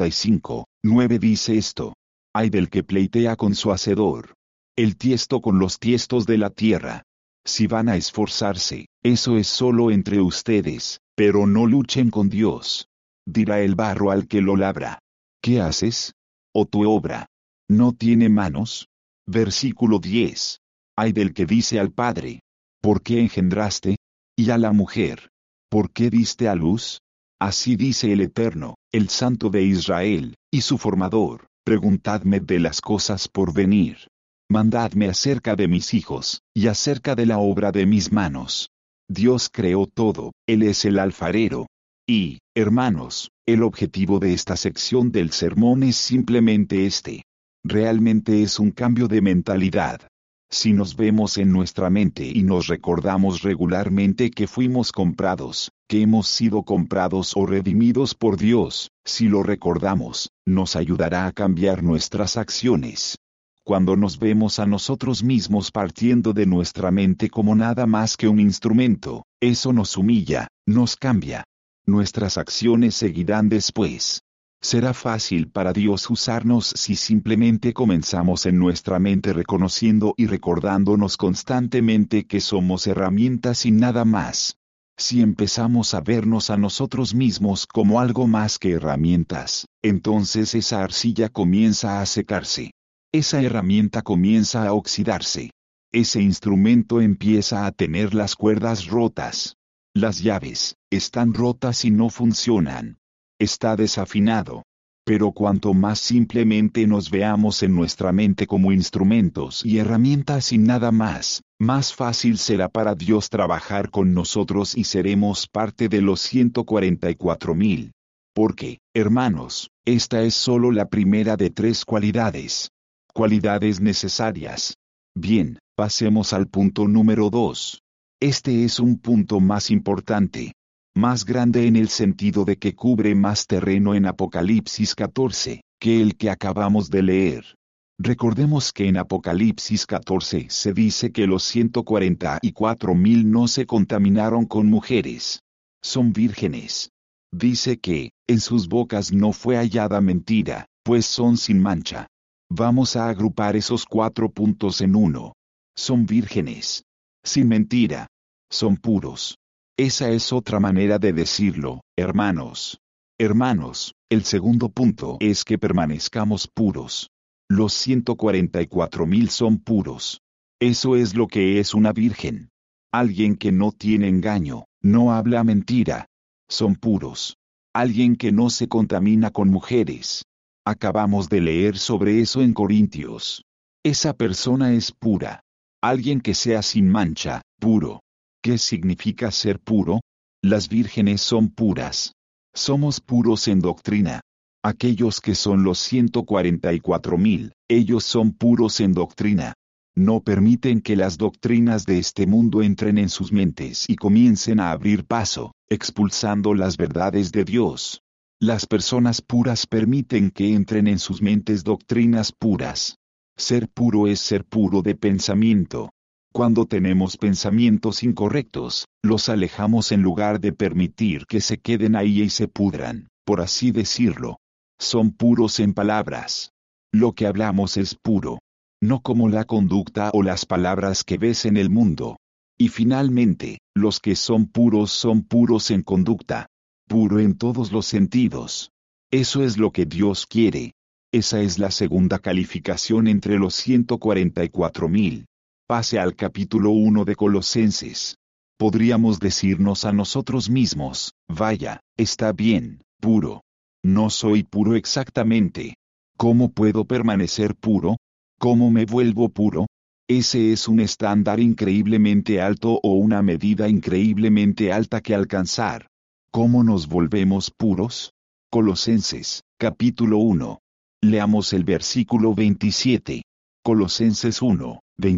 Speaker 1: 45, 9 dice esto. Ay del que pleitea con su hacedor. El tiesto con los tiestos de la tierra. Si van a esforzarse, eso es solo entre ustedes, pero no luchen con Dios. Dirá el barro al que lo labra. ¿Qué haces? ¿O tu obra no tiene manos? Versículo 10. Ay del que dice al padre. ¿Por qué engendraste? Y a la mujer. ¿Por qué diste a luz? Así dice el Eterno, el Santo de Israel, y su formador, preguntadme de las cosas por venir. Mandadme acerca de mis hijos, y acerca de la obra de mis manos. Dios creó todo, Él es el alfarero. Y, hermanos, el objetivo de esta sección del sermón es simplemente este. Realmente es un cambio de mentalidad. Si nos vemos en nuestra mente y nos recordamos regularmente que fuimos comprados, que hemos sido comprados o redimidos por Dios, si lo recordamos, nos ayudará a cambiar nuestras acciones. Cuando nos vemos a nosotros mismos partiendo de nuestra mente como nada más que un instrumento, eso nos humilla, nos cambia. Nuestras acciones seguirán después. Será fácil para Dios usarnos si simplemente comenzamos en nuestra mente reconociendo y recordándonos constantemente que somos herramientas y nada más. Si empezamos a vernos a nosotros mismos como algo más que herramientas, entonces esa arcilla comienza a secarse. Esa herramienta comienza a oxidarse. Ese instrumento empieza a tener las cuerdas rotas. Las llaves están rotas y no funcionan. Está desafinado. Pero cuanto más simplemente nos veamos en nuestra mente como instrumentos y herramientas y nada más, más fácil será para Dios trabajar con nosotros y seremos parte de los 144,000. Porque, hermanos, esta es solo la primera de 3 cualidades. Cualidades necesarias. Bien, pasemos al punto número 2. Este es un punto más importante. Más grande en el sentido de que cubre más terreno en Apocalipsis 14, que el que acabamos de leer. Recordemos que en Apocalipsis 14 se dice que los 144,000 no se contaminaron con mujeres. Son vírgenes. Dice que, en sus bocas no fue hallada mentira, pues son sin mancha. Vamos a agrupar esos 4 puntos en uno. Son vírgenes. Sin mentira. Son puros. Esa es otra manera de decirlo, hermanos. Hermanos, el segundo punto es que permanezcamos puros. Los 144,000 son puros. Eso es lo que es una virgen. Alguien que no tiene engaño, no habla mentira. Son puros. Alguien que no se contamina con mujeres. Acabamos de leer sobre eso en Corintios. Esa persona es pura. Alguien que sea sin mancha, puro. ¿Qué significa ser puro? Las vírgenes son puras. Somos puros en doctrina. Aquellos que son los 144,000, ellos son puros en doctrina. No permiten que las doctrinas de este mundo entren en sus mentes y comiencen a abrir paso, expulsando las verdades de Dios. Las personas puras permiten que entren en sus mentes doctrinas puras. Ser puro es ser puro de pensamiento. Cuando tenemos pensamientos incorrectos, los alejamos en lugar de permitir que se queden ahí y se pudran, por así decirlo. Son puros en palabras. Lo que hablamos es puro. no como la conducta o las palabras que ves en el mundo. Y finalmente, los que son puros en conducta. Puro en todos los sentidos. Eso es lo que Dios quiere. Esa es la segunda calificación entre los 144,000. Pase al capítulo 1 de Colosenses. Podríamos decirnos a nosotros mismos, vaya, está bien, puro. No soy puro exactamente. ¿Cómo puedo permanecer puro? ¿Cómo me vuelvo puro? Ese es un estándar increíblemente alto o una medida increíblemente alta que alcanzar. ¿Cómo nos volvemos puros? Colosenses, capítulo 1. Leamos el versículo 27. Colosenses 1,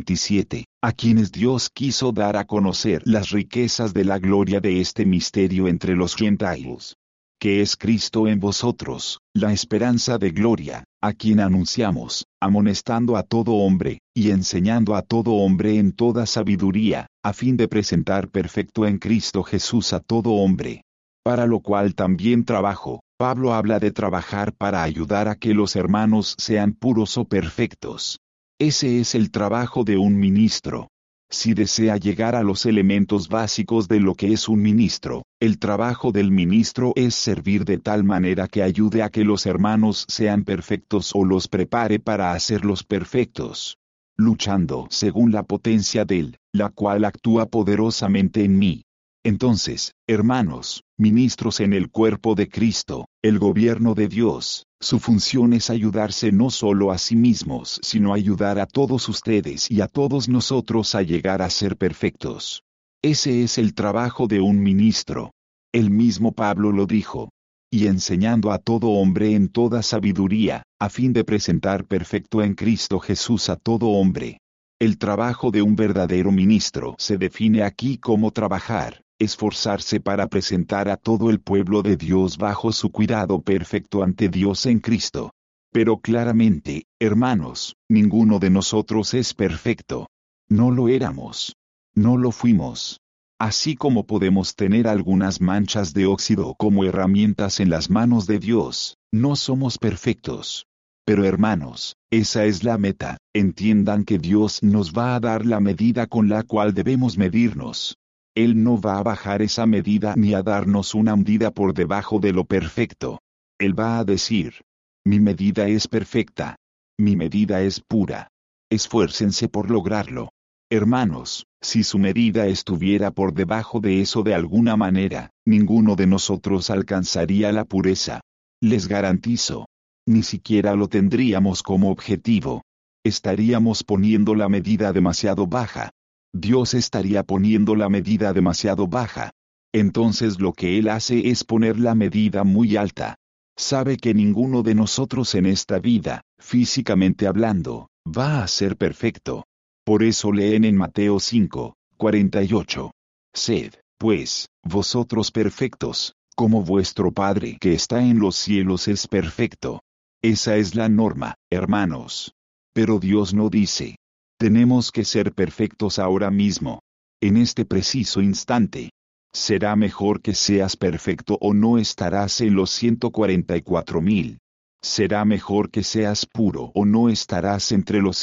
Speaker 1: 27. A quienes Dios quiso dar a conocer las riquezas de la gloria de este misterio entre los gentiles, que es Cristo en vosotros, la esperanza de gloria, a quien anunciamos, amonestando a todo hombre, y enseñando a todo hombre en toda sabiduría, a fin de presentar perfecto en Cristo Jesús a todo hombre. Para lo cual también trabajo. Pablo habla de trabajar para ayudar a que los hermanos sean puros o perfectos. Ese es el trabajo de un ministro. Si desea llegar a los elementos básicos de lo que es un ministro, el trabajo del ministro es servir de tal manera que ayude a que los hermanos sean perfectos o los prepare para hacerlos perfectos. Luchando según la potencia de Él, la cual actúa poderosamente en mí. Entonces, hermanos, ministros en el cuerpo de Cristo, el gobierno de Dios, su función es ayudarse no solo a sí mismos, sino ayudar a todos ustedes y a todos nosotros a llegar a ser perfectos. Ese es el trabajo de un ministro. El mismo Pablo lo dijo. Y enseñando a todo hombre en toda sabiduría, a fin de presentar perfecto en Cristo Jesús a todo hombre. El trabajo de un verdadero ministro se define aquí como trabajar. Esforzarse para presentar a todo el pueblo de Dios bajo su cuidado perfecto ante Dios en Cristo. Pero claramente, hermanos, ninguno de nosotros es perfecto. No lo éramos. No lo fuimos. Así como podemos tener algunas manchas de óxido como herramientas en las manos de Dios, no somos perfectos. Pero hermanos, esa es la meta. Entiendan que Dios nos va a dar la medida con la cual debemos medirnos. Él no va a bajar esa medida ni a darnos una medida por debajo de lo perfecto. Él va a decir, mi medida es perfecta. Mi medida es pura. Esfuércense por lograrlo. Hermanos, si su medida estuviera por debajo de eso de alguna manera, ninguno de nosotros alcanzaría la pureza. Les garantizo. Ni siquiera lo tendríamos como objetivo. Estaríamos poniendo la medida demasiado baja. Dios estaría poniendo la medida demasiado baja. Entonces lo que Él hace es poner la medida muy alta. Sabe que ninguno de nosotros en esta vida, físicamente hablando, va a ser perfecto. Por eso leen en Mateo 5, 48. Sed, pues, vosotros perfectos, como vuestro Padre que está en los cielos es perfecto. Esa es la norma, hermanos. Pero Dios no dice. Tenemos que ser perfectos ahora mismo. En este preciso instante. Será mejor que seas perfecto o no estarás en los 144,000. Será mejor que seas puro o no estarás entre los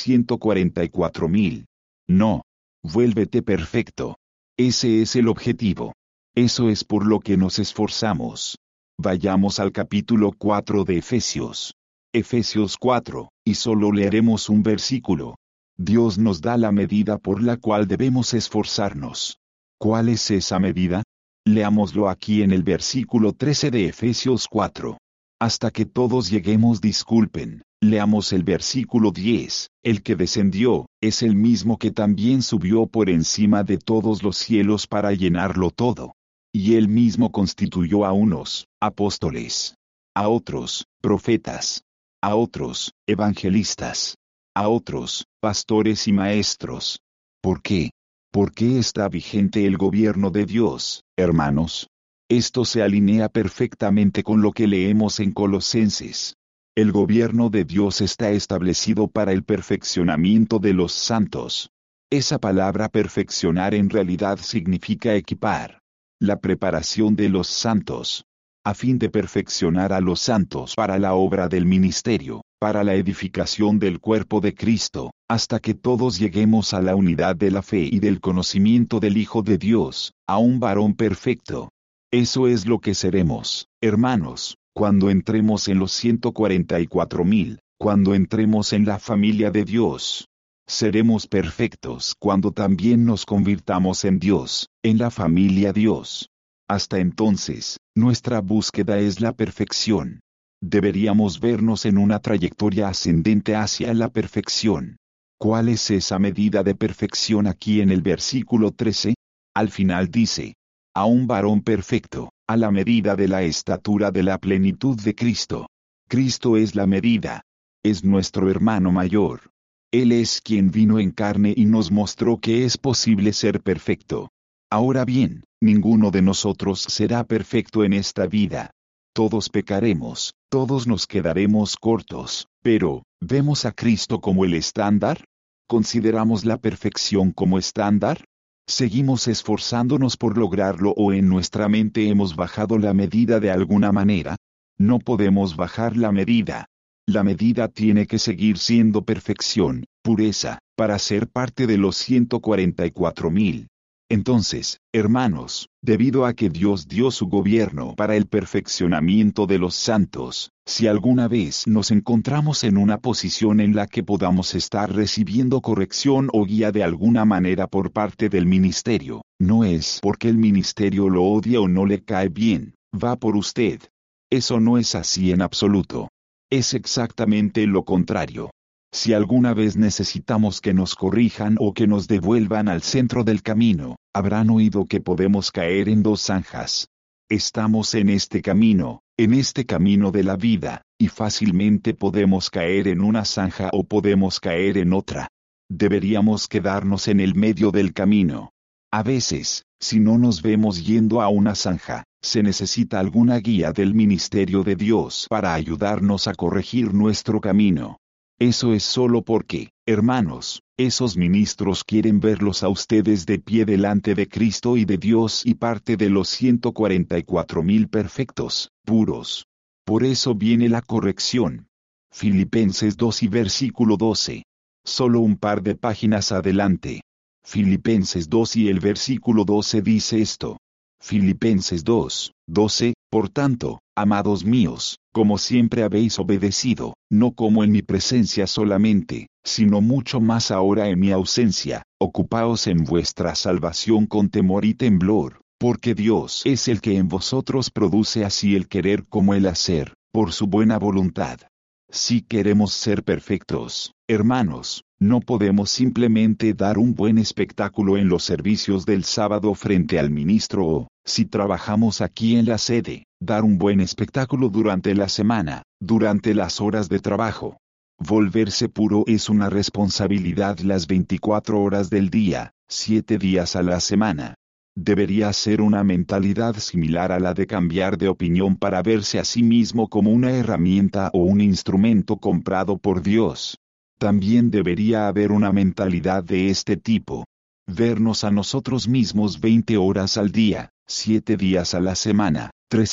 Speaker 1: 144,000. No. Vuélvete perfecto. Ese es el objetivo. Eso es por lo que nos esforzamos. Vayamos al capítulo 4 de Efesios. Efesios 4, y solo leeremos un versículo. Dios nos da la medida por la cual debemos esforzarnos. ¿Cuál es esa medida? Leámoslo aquí en el versículo 13 de Efesios 4. Hasta que todos lleguemos, disculpen, leamos el versículo 10. El que descendió, es el mismo que también subió por encima de todos los cielos para llenarlo todo. Y él mismo constituyó a unos, apóstoles. A otros, profetas. A otros, evangelistas. A otros, pastores y maestros. ¿Por qué? ¿Por qué está vigente el gobierno de Dios, hermanos? Esto se alinea perfectamente con lo que leemos en Colosenses. El gobierno de Dios está establecido para el perfeccionamiento de los santos. Esa palabra perfeccionar en realidad significa equipar. La preparación de los santos. A fin de perfeccionar a los santos para la obra del ministerio, para la edificación del cuerpo de Cristo, hasta que todos lleguemos a la unidad de la fe y del conocimiento del Hijo de Dios, a un varón perfecto. Eso es lo que seremos, hermanos, cuando entremos en los 144,000, cuando entremos en la familia de Dios. Seremos perfectos cuando también nos convirtamos en Dios, en la familia Dios. Hasta entonces, nuestra búsqueda es la perfección. Deberíamos vernos en una trayectoria ascendente hacia la perfección. ¿Cuál es esa medida de perfección aquí en el versículo 13? Al final dice, a un varón perfecto, a la medida de la estatura de la plenitud de Cristo. Cristo es la medida. Es nuestro hermano mayor. Él es quien vino en carne y nos mostró que es posible ser perfecto. Ahora bien, ninguno de nosotros será perfecto en esta vida. Todos pecaremos, todos nos quedaremos cortos, pero, ¿vemos a Cristo como el estándar? ¿Consideramos la perfección como estándar? ¿Seguimos esforzándonos por lograrlo o en nuestra mente hemos bajado la medida de alguna manera? No podemos bajar la medida. La medida tiene que seguir siendo perfección, pureza, para ser parte de los 144,000. Entonces, hermanos, debido a que Dios dio su gobierno para el perfeccionamiento de los santos, si alguna vez nos encontramos en una posición en la que podamos estar recibiendo corrección o guía de alguna manera por parte del ministerio, no es porque el ministerio lo odia o no le cae bien, va por usted. Eso no es así en absoluto. Es exactamente lo contrario. Si alguna vez necesitamos que nos corrijan o que nos devuelvan al centro del camino, habrán oído que podemos caer en dos zanjas. Estamos en este camino de la vida, y fácilmente podemos caer en una zanja o podemos caer en otra. Deberíamos quedarnos en el medio del camino. A veces, si no nos vemos yendo a una zanja, se necesita alguna guía del ministerio de Dios para ayudarnos a corregir nuestro camino. Eso es solo porque, hermanos, esos ministros quieren verlos a ustedes de pie delante de Cristo y de Dios y parte de los 144,000 perfectos, puros. Por eso viene la corrección. Filipenses 2 y versículo 12. Solo un par de páginas adelante. Filipenses 2 y el versículo 12 dice esto. Filipenses 2, 12, por tanto, amados míos, como siempre habéis obedecido, no como en mi presencia solamente, sino mucho más ahora en mi ausencia, ocupaos en vuestra salvación con temor y temblor, porque Dios es el que en vosotros produce así el querer como el hacer, por su buena voluntad. Si queremos ser perfectos, hermanos, no podemos simplemente dar un buen espectáculo en los servicios del sábado frente al ministro o, si trabajamos aquí en la sede, dar un buen espectáculo durante la semana, durante las horas de trabajo. Volverse puro es una responsabilidad las 24 horas del día, 7 días a la semana. Debería ser una mentalidad similar a la de cambiar de opinión para verse a sí mismo como una herramienta o un instrumento comprado por Dios. También debería haber una mentalidad de este tipo. Vernos a nosotros mismos 20 horas al día, 7 días a la semana,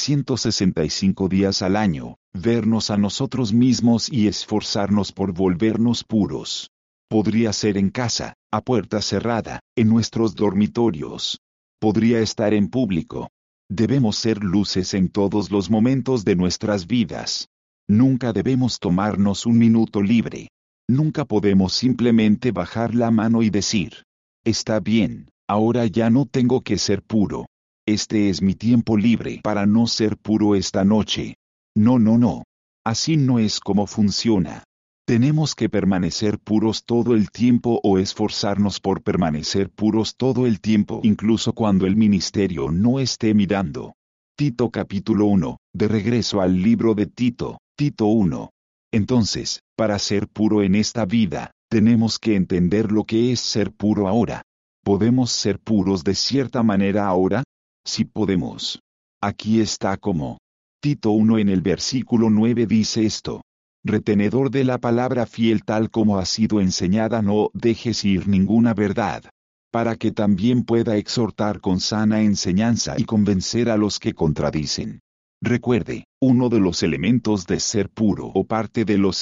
Speaker 1: 365 días al año, vernos a nosotros mismos y esforzarnos por volvernos puros. Podría ser en casa, a puerta cerrada, en nuestros dormitorios. Podría estar en público. Debemos ser luces en todos los momentos de nuestras vidas. Nunca debemos tomarnos un minuto libre. Nunca podemos simplemente bajar la mano y decir, está bien, ahora ya no tengo que ser puro. Este es mi tiempo libre para no ser puro esta noche. No. Así no es como funciona. Tenemos que permanecer puros todo el tiempo o esforzarnos por permanecer puros todo el tiempo incluso cuando el ministerio no esté mirando. Tito capítulo 1, de regreso al libro de Tito, Tito 1. Entonces, para ser puro en esta vida, tenemos que entender lo que es ser puro ahora. ¿Podemos ser puros de cierta manera ahora? Sí podemos. Aquí está como. Tito 1 en el versículo 9 dice esto. Retenedor de la palabra fiel tal como ha sido enseñada, no dejes ir ninguna verdad, para que también pueda exhortar con sana enseñanza y convencer a los que contradicen. Recuerde, uno de los elementos de ser puro o parte de los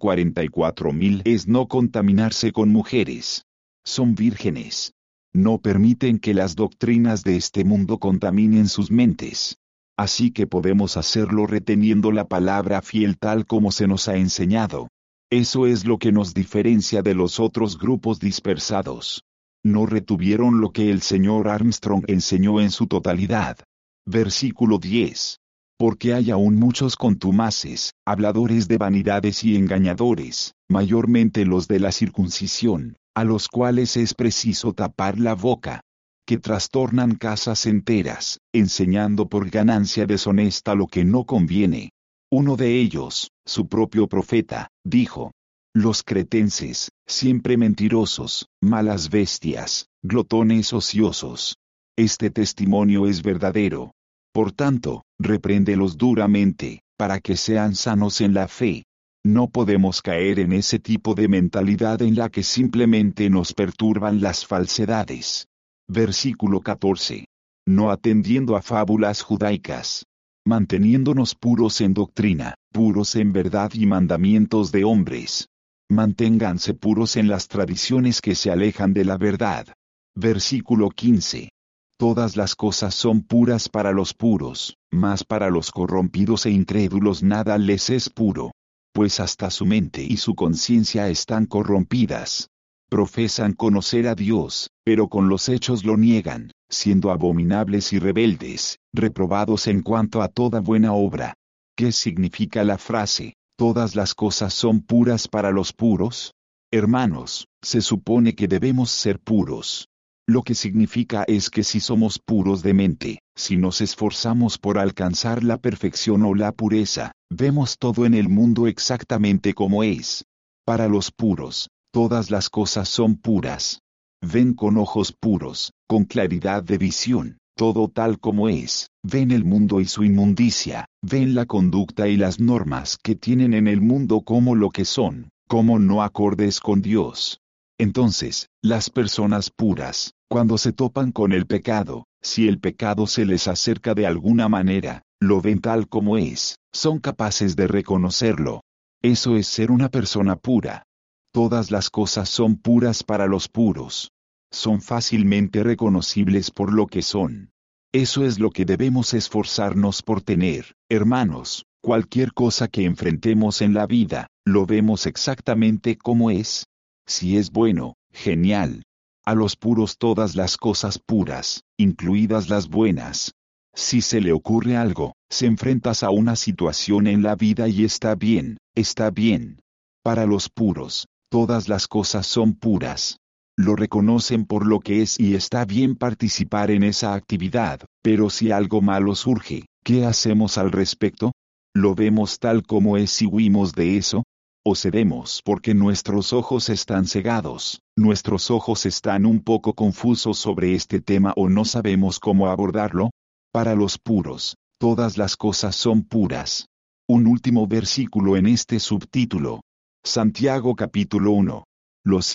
Speaker 1: 144.000 es no contaminarse con mujeres. Son vírgenes. No permiten que las doctrinas de este mundo contaminen sus mentes. Así que podemos hacerlo reteniendo la palabra fiel tal como se nos ha enseñado. Eso es lo que nos diferencia de los otros grupos dispersados. No retuvieron lo que el señor Armstrong enseñó en su totalidad. Versículo 10. Porque hay aún muchos contumaces, habladores de vanidades y engañadores, mayormente los de la circuncisión, a los cuales es preciso tapar la boca, que trastornan casas enteras, enseñando por ganancia deshonesta lo que no conviene. Uno de ellos, su propio profeta, dijo: los cretenses, siempre mentirosos, malas bestias, glotones ociosos. Este testimonio es verdadero. Por tanto, repréndelos duramente, para que sean sanos en la fe. No podemos caer en ese tipo de mentalidad en la que simplemente nos perturban las falsedades. Versículo 14. No atendiendo a fábulas judaicas, manteniéndonos puros en doctrina, puros en verdad y mandamientos de hombres. Manténganse puros en las tradiciones que se alejan de la verdad. Versículo 15. Todas las cosas son puras para los puros, mas para los corrompidos e incrédulos nada les es puro, pues hasta su mente y su conciencia están corrompidas. Profesan conocer a Dios, pero con los hechos lo niegan, siendo abominables y rebeldes, reprobados en cuanto a toda buena obra. ¿Qué significa la frase, todas las cosas son puras para los puros? Hermanos, se supone que debemos ser puros. Lo que significa es que si somos puros de mente, si nos esforzamos por alcanzar la perfección o la pureza, vemos todo en el mundo exactamente como es. Para los puros, todas las cosas son puras. Ven con ojos puros, con claridad de visión, todo tal como es. Ven el mundo y su inmundicia, ven la conducta y las normas que tienen en el mundo como lo que son, como no acordes con Dios. Entonces, las personas puras, cuando se topan con el pecado, si el pecado se les acerca de alguna manera, lo ven tal como es, son capaces de reconocerlo. Eso es ser una persona pura. Todas las cosas son puras para los puros. Son fácilmente reconocibles por lo que son. Eso es lo que debemos esforzarnos por tener, hermanos. Cualquier cosa que enfrentemos en la vida, lo vemos exactamente como es. Si es bueno, genial. A los puros todas las cosas puras, incluidas las buenas. Si se le ocurre algo, se enfrentas a una situación en la vida y está bien, está bien. Para los puros, todas las cosas son puras. Lo reconocen por lo que es y está bien participar en esa actividad, pero si algo malo surge, ¿qué hacemos al respecto? ¿Lo vemos tal como es y huimos de eso? ¿O cedemos porque nuestros ojos están cegados, nuestros ojos están un poco confusos sobre este tema o no sabemos cómo abordarlo? Para los puros, todas las cosas son puras. Un último versículo en este subtítulo. Santiago capítulo 1. Los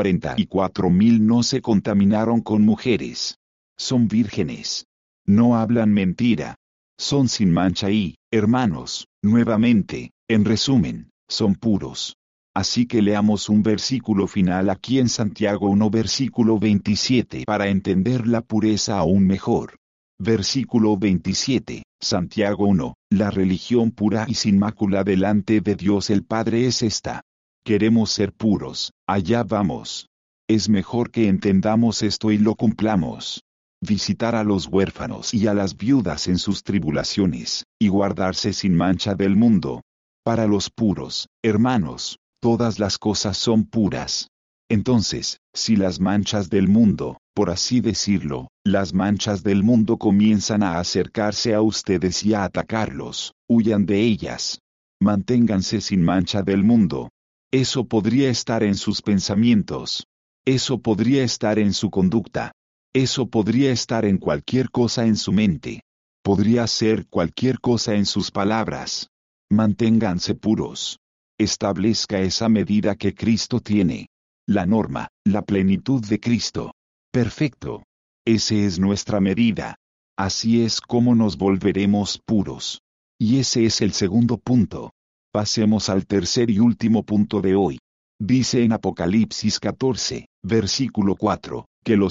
Speaker 1: 144.000 no se contaminaron con mujeres. Son vírgenes. No hablan mentira. Son sin mancha y, hermanos, nuevamente, en resumen, son puros. Así que leamos un versículo final aquí en Santiago 1 versículo 27 para entender la pureza aún mejor. Versículo 27, Santiago 1, la religión pura y sin mácula delante de Dios el Padre es esta. Queremos ser puros, allá vamos. Es mejor que entendamos esto y lo cumplamos. Visitar a los huérfanos y a las viudas en sus tribulaciones, y guardarse sin mancha del mundo. Para los puros, hermanos, todas las cosas son puras. Entonces, si las manchas del mundo, por así decirlo, las manchas del mundo comienzan a acercarse a ustedes y a atacarlos, huyan de ellas. Manténganse sin mancha del mundo. Eso podría estar en sus pensamientos. Eso podría estar en su conducta. Eso podría estar en cualquier cosa en su mente. Podría ser cualquier cosa en sus palabras. Manténganse puros. Establezca esa medida que Cristo tiene. La norma, la plenitud de Cristo. Perfecto. Esa es nuestra medida. Así es como nos volveremos puros. Y ese es el segundo punto. Pasemos al tercer y último punto de hoy. Dice en Apocalipsis 14, versículo 4, que los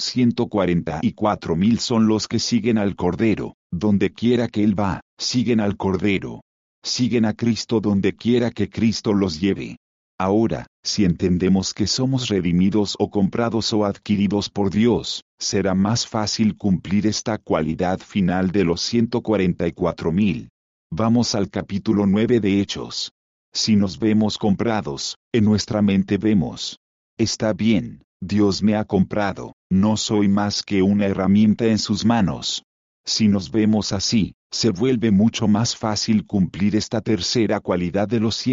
Speaker 1: 144,000 son los que siguen al Cordero, donde quiera que Él va, siguen al Cordero. Siguen a Cristo donde quiera que Cristo los lleve. Ahora, si entendemos que somos redimidos o comprados o adquiridos por Dios, será más fácil cumplir esta cualidad final de los 144,000. Vamos al capítulo 9 de Hechos. Si nos vemos comprados, en nuestra mente vemos: está bien, Dios me ha comprado, no soy más que una herramienta en sus manos. Si nos vemos así, se vuelve mucho más fácil cumplir esta tercera cualidad de los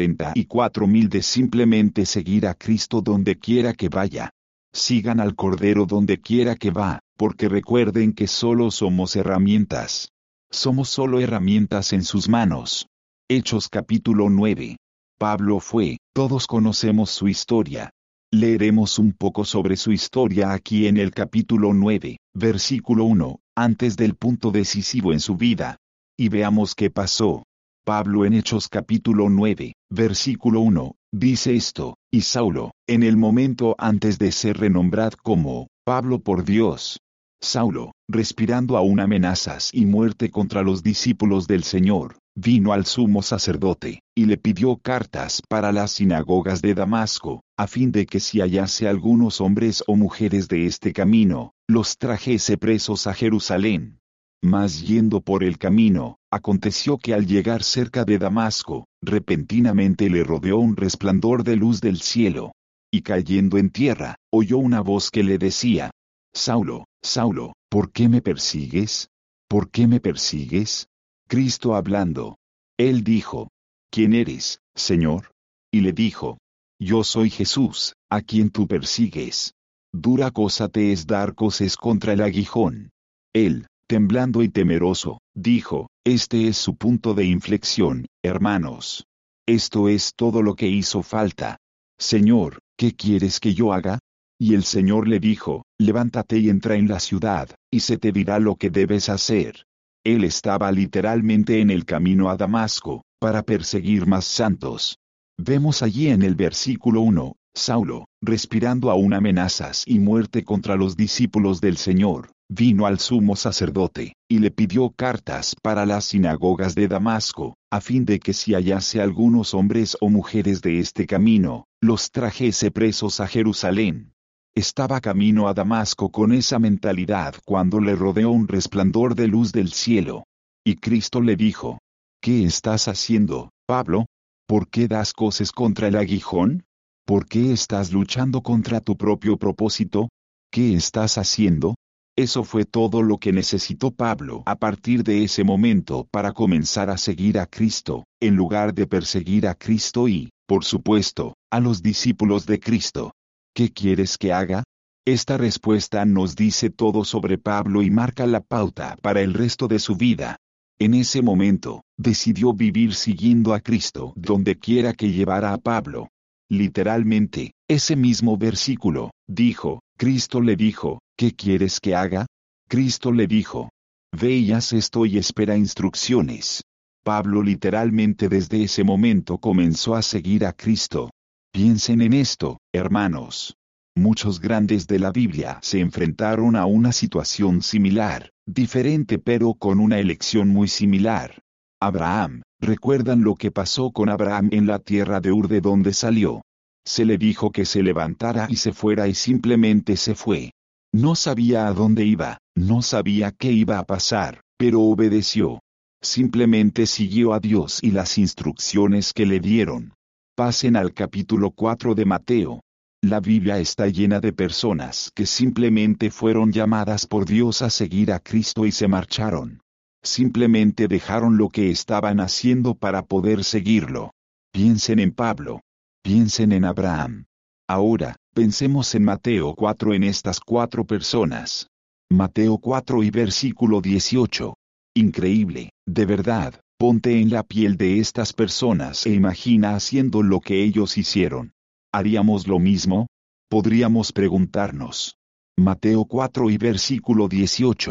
Speaker 1: 144,000 de simplemente seguir a Cristo donde quiera que vaya. Sigan al Cordero donde quiera que va, porque recuerden que solo somos herramientas. Somos solo herramientas en sus manos. Hechos capítulo 9. Pablo fue, todos conocemos su historia. Leeremos un poco sobre su historia aquí en el capítulo 9, versículo 1, antes del punto decisivo en su vida. Y veamos qué pasó. Pablo en Hechos capítulo 9, versículo 1, dice esto: y Saulo, en el momento antes de ser renombrado como Pablo por Dios, Saulo, respirando aún amenazas y muerte contra los discípulos del Señor, vino al sumo sacerdote, y le pidió cartas para las sinagogas de Damasco, a fin de que si hallase algunos hombres o mujeres de este camino, los trajese presos a Jerusalén. Mas yendo por el camino, aconteció que al llegar cerca de Damasco, repentinamente le rodeó un resplandor de luz del cielo. Y cayendo en tierra, oyó una voz que le decía: Saulo, Saulo, ¿por qué me persigues? ¿Por qué me persigues? Cristo hablando. Él dijo: ¿quién eres, Señor? Y le dijo: yo soy Jesús, a quien tú persigues. Dura cosa te es dar coces contra el aguijón. Él, temblando y temeroso, dijo: este es su punto de inflexión, hermanos. Esto es todo lo que hizo falta. Señor, ¿qué quieres que yo haga? Y el Señor le dijo: levántate y entra en la ciudad, y se te dirá lo que debes hacer. Él estaba literalmente en el camino a Damasco, para perseguir más santos. Vemos allí en el versículo 1, Saulo, respirando aún amenazas y muerte contra los discípulos del Señor, vino al sumo sacerdote, y le pidió cartas para las sinagogas de Damasco, a fin de que si hallase algunos hombres o mujeres de este camino, los trajese presos a Jerusalén. Estaba camino a Damasco con esa mentalidad cuando le rodeó un resplandor de luz del cielo. Y Cristo le dijo: ¿qué estás haciendo, Pablo? ¿Por qué das coces contra el aguijón? ¿Por qué estás luchando contra tu propio propósito? ¿Qué estás haciendo? Eso fue todo lo que necesitó Pablo a partir de ese momento para comenzar a seguir a Cristo, en lugar de perseguir a Cristo y, por supuesto, a los discípulos de Cristo. ¿Qué quieres que haga? Esta respuesta nos dice todo sobre Pablo y marca la pauta para el resto de su vida. En ese momento, decidió vivir siguiendo a Cristo donde quiera que llevara a Pablo. Literalmente, ese mismo versículo, dijo, Cristo le dijo: ¿qué quieres que haga? Cristo le dijo: ve y haz esto y espera instrucciones. Pablo literalmente desde ese momento comenzó a seguir a Cristo. Piensen en esto, hermanos. Muchos grandes de la Biblia se enfrentaron a una situación similar, diferente pero con una elección muy similar. Abraham, ¿recuerdan lo que pasó con Abraham en la tierra de Ur de donde salió? Se le dijo que se levantara y se fuera y simplemente se fue. No sabía a dónde iba, no sabía qué iba a pasar, pero obedeció. Simplemente siguió a Dios y las instrucciones que le dieron. Pasen al capítulo 4 de Mateo. La Biblia está llena de personas que simplemente fueron llamadas por Dios a seguir a Cristo y se marcharon. Simplemente dejaron lo que estaban haciendo para poder seguirlo. Piensen en Pablo. Piensen en Abraham. Ahora, pensemos en Mateo 4 en estas 4 personas. Mateo 4 y versículo 18. Increíble, de verdad. Ponte en la piel de estas personas e imagina haciendo lo que ellos hicieron. ¿Haríamos lo mismo? Podríamos preguntarnos. Mateo 4 y versículo 18.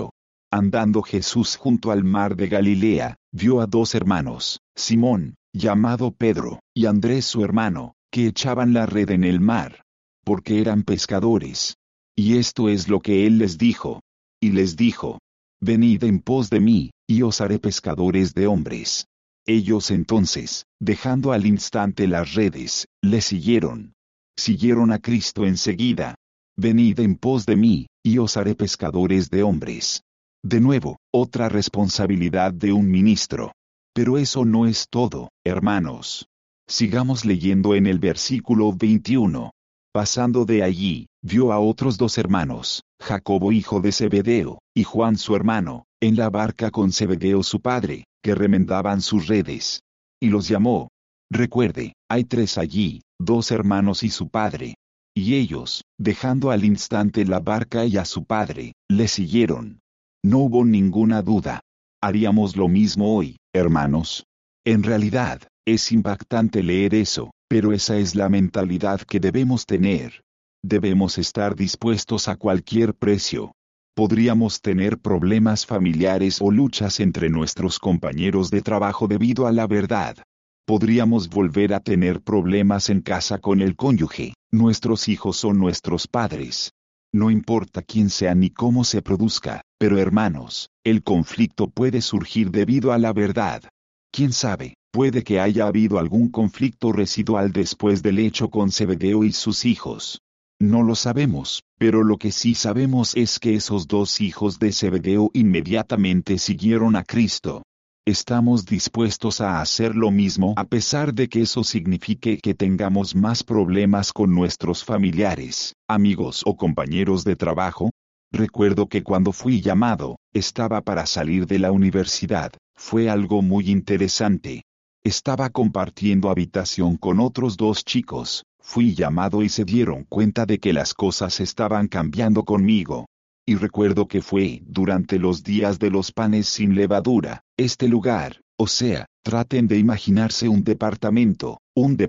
Speaker 1: Andando Jesús junto al mar de Galilea, vio a dos hermanos, Simón, llamado Pedro, y Andrés su hermano, que echaban la red en el mar, porque eran pescadores. Y esto es lo que él les dijo. Y les dijo: Venid en pos de mí, y os haré pescadores de hombres. Ellos entonces, dejando al instante las redes, le siguieron. Siguieron a Cristo enseguida. Venid en pos de mí, y os haré pescadores de hombres. De nuevo, otra responsabilidad de un ministro. Pero eso no es todo, hermanos. Sigamos leyendo en el versículo 21. Pasando de allí, vio a otros dos hermanos, Jacobo hijo de Zebedeo, y Juan su hermano, en la barca con Zebedeo su padre, que remendaban sus redes. Y los llamó. Recuerde, hay tres allí, dos hermanos y su padre. Y ellos, dejando al instante la barca y a su padre, le siguieron. No hubo ninguna duda. Haríamos lo mismo hoy, hermanos. En realidad, es impactante leer eso, pero esa es la mentalidad que debemos tener. Debemos estar dispuestos a cualquier precio. Podríamos tener problemas familiares o luchas entre nuestros compañeros de trabajo debido a la verdad. Podríamos volver a tener problemas en casa con el cónyuge, nuestros hijos o nuestros padres. No importa quién sea ni cómo se produzca, pero hermanos, el conflicto puede surgir debido a la verdad. ¿Quién sabe? Puede que haya habido algún conflicto residual después del hecho con Zebedeo y sus hijos. No lo sabemos, pero lo que sí sabemos es que esos dos hijos de Zebedeo inmediatamente siguieron a Cristo. ¿Estamos dispuestos a hacer lo mismo a pesar de que eso signifique que tengamos más problemas con nuestros familiares, amigos o compañeros de trabajo? Recuerdo que cuando fui llamado, estaba para salir de la universidad. Fue algo muy interesante. Estaba compartiendo habitación con otros dos chicos. Fui llamado y se dieron cuenta de que las cosas estaban cambiando conmigo. Y recuerdo que fue durante los días de los panes sin levadura. Este lugar, o sea, traten de imaginarse un departamento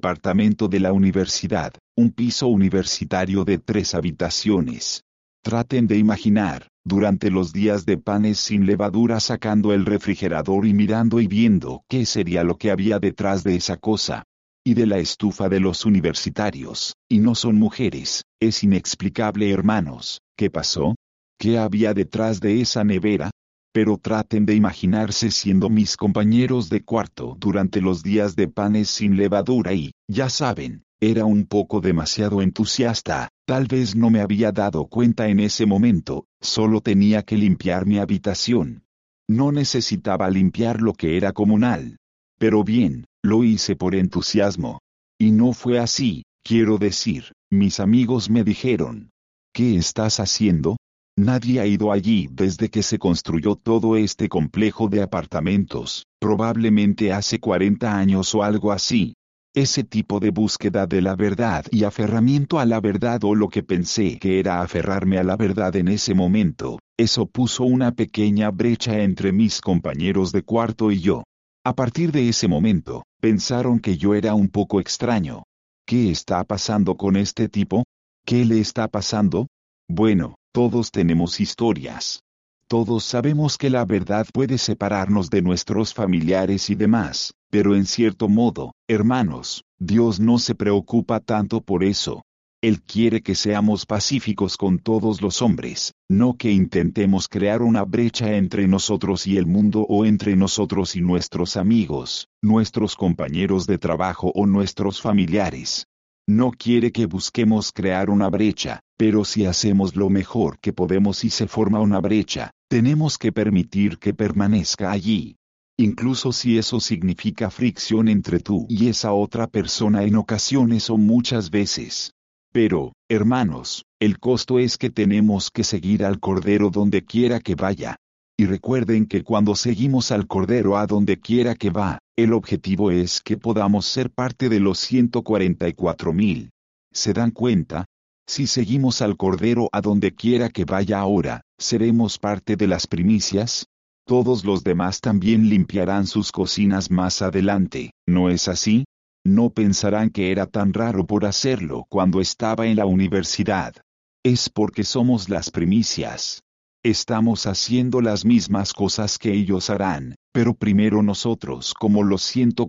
Speaker 1: de la universidad, un piso universitario de 3 habitaciones. Traten de imaginar, durante los días de panes sin levadura sacando el refrigerador y mirando y viendo qué sería lo que había detrás de esa cosa. Y de la estufa de los universitarios, y no son mujeres, es inexplicable hermanos, ¿qué pasó? ¿Qué había detrás de esa nevera? Pero traten de imaginarse siendo mis compañeros de cuarto durante los días de panes sin levadura y, ya saben, era un poco demasiado entusiasta, tal vez no me había dado cuenta en ese momento, solo tenía que limpiar mi habitación. No necesitaba limpiar lo que era comunal. Pero bien, lo hice por entusiasmo. Y no fue así, quiero decir, mis amigos me dijeron: ¿qué estás haciendo? Nadie ha ido allí desde que se construyó todo este complejo de apartamentos, probablemente hace 40 años o algo así. Ese tipo de búsqueda de la verdad y aferramiento a la verdad, o lo que pensé que era aferrarme a la verdad en ese momento, eso puso una pequeña brecha entre mis compañeros de cuarto y yo. A partir de ese momento, pensaron que yo era un poco extraño. ¿Qué está pasando con este tipo? ¿Qué le está pasando? Bueno, todos tenemos historias. Todos sabemos que la verdad puede separarnos de nuestros familiares y demás, pero en cierto modo, hermanos, Dios no se preocupa tanto por eso. Él quiere que seamos pacíficos con todos los hombres, no que intentemos crear una brecha entre nosotros y el mundo, o entre nosotros y nuestros amigos, nuestros compañeros de trabajo o nuestros familiares. No quiere que busquemos crear una brecha, pero si hacemos lo mejor que podemos y se forma una brecha, tenemos que permitir que permanezca allí. Incluso si eso significa fricción entre tú y esa otra persona en ocasiones o muchas veces. Pero, hermanos, el costo es que tenemos que seguir al Cordero donde quiera que vaya. Y recuerden que cuando seguimos al Cordero a donde quiera que va, el objetivo es que podamos ser parte de los 144,000. ¿Se dan cuenta? Si seguimos al Cordero a donde quiera que vaya ahora, ¿seremos parte de las primicias? Todos los demás también limpiarán sus cocinas más adelante, ¿no es así? No pensarán que era tan raro por hacerlo cuando estaba en la universidad. Es porque somos las primicias. Estamos haciendo las mismas cosas que ellos harán, pero primero nosotros como los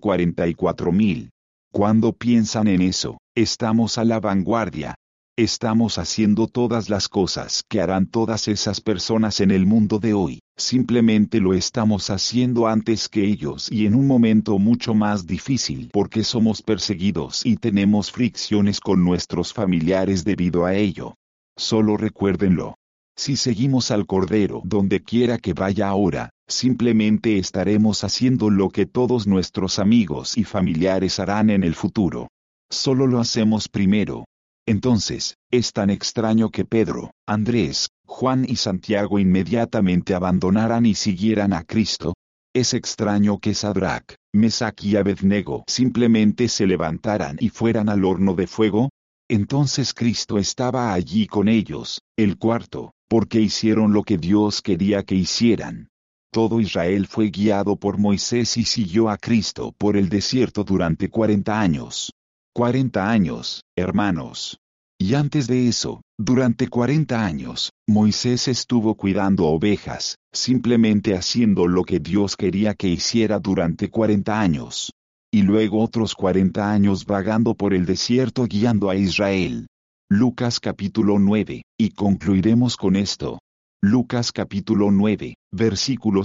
Speaker 1: 144,000. Cuando piensan en eso, estamos a la vanguardia. Estamos haciendo todas las cosas que harán todas esas personas en el mundo de hoy. Simplemente lo estamos haciendo antes que ellos y en un momento mucho más difícil porque somos perseguidos y tenemos fricciones con nuestros familiares debido a ello. Solo recuérdenlo. Si seguimos al Cordero donde quiera que vaya ahora, simplemente estaremos haciendo lo que todos nuestros amigos y familiares harán en el futuro. Solo lo hacemos primero. Entonces, es tan extraño que Pedro, Andrés, Juan y Santiago inmediatamente abandonaran y siguieran a Cristo. Es extraño que Sadrac, Mesac y Abednego simplemente se levantaran y fueran al horno de fuego. Entonces Cristo estaba allí con ellos, el cuarto, porque hicieron lo que Dios quería que hicieran. Todo Israel fue guiado por Moisés y siguió a Cristo por el desierto durante 40 años. 40 años, hermanos. Y antes de eso, durante 40 años, Moisés estuvo cuidando ovejas, simplemente haciendo lo que Dios quería que hiciera durante 40 años. Y luego otros 40 años vagando por el desierto guiando a Israel. Lucas capítulo 9, y concluiremos con esto. Lucas capítulo 9, versículo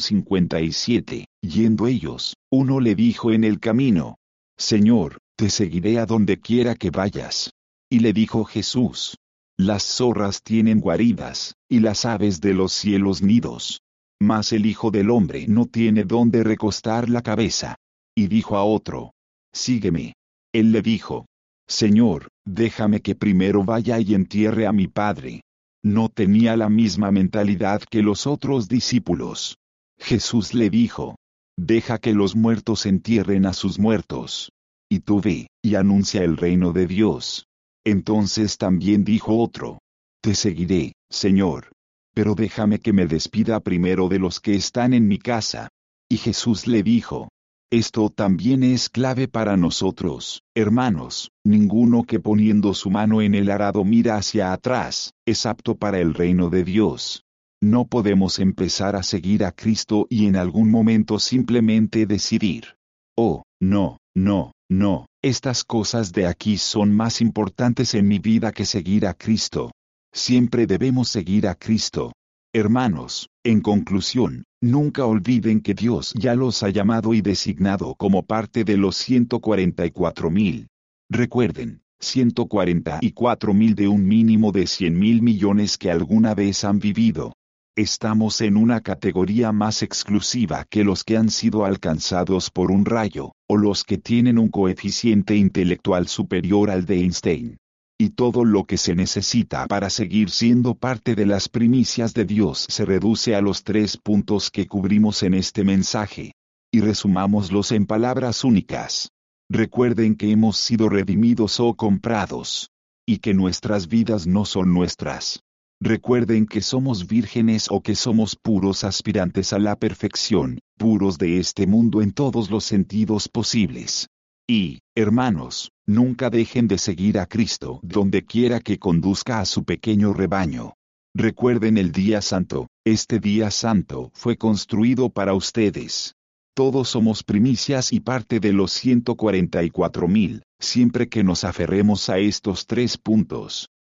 Speaker 1: 57, yendo ellos, uno le dijo en el camino: Señor, te seguiré a donde quiera que vayas. Y le dijo Jesús: Las zorras tienen guaridas, y las aves de los cielos nidos. Mas el Hijo del Hombre no tiene dónde recostar la cabeza. Y dijo a otro: Sígueme. Él le dijo: Señor, déjame que primero vaya y entierre a mi padre. No tenía la misma mentalidad que los otros discípulos. Jesús le dijo: Deja que los muertos entierren a sus muertos. Y tú ve, y anuncia el reino de Dios. Entonces también dijo otro: Te seguiré, Señor. Pero déjame que me despida primero de los que están en mi casa. Y Jesús le dijo: Esto también es clave para nosotros, hermanos. Ninguno que poniendo su mano en el arado mira hacia atrás, es apto para el reino de Dios. No podemos empezar a seguir a Cristo y en algún momento simplemente decidir: Oh, no, no, no, estas cosas de aquí son más importantes en mi vida que seguir a Cristo. Siempre debemos seguir a Cristo. Hermanos, en conclusión, nunca olviden que Dios ya los ha llamado y designado como parte de los 144,000. Recuerden, 144,000 de un mínimo de 100,000 millones que alguna vez han vivido. Estamos en una categoría más exclusiva que los que han sido alcanzados por un rayo, o los que tienen un coeficiente intelectual superior al de Einstein. Y todo lo que se necesita para seguir siendo parte de las primicias de Dios se reduce a los 3 puntos que cubrimos en este mensaje. Y resumámoslos en palabras únicas. Recuerden que hemos sido redimidos o comprados. Y que nuestras vidas no son nuestras. Recuerden que somos vírgenes o que somos puros aspirantes a la perfección, puros de este mundo en todos los sentidos posibles. Y, hermanos, nunca dejen de seguir a Cristo donde quiera que conduzca a su pequeño rebaño. Recuerden el día santo, este día santo fue construido para ustedes. Todos somos primicias y parte de los 144,000, siempre que nos aferremos a estos 3 puntos.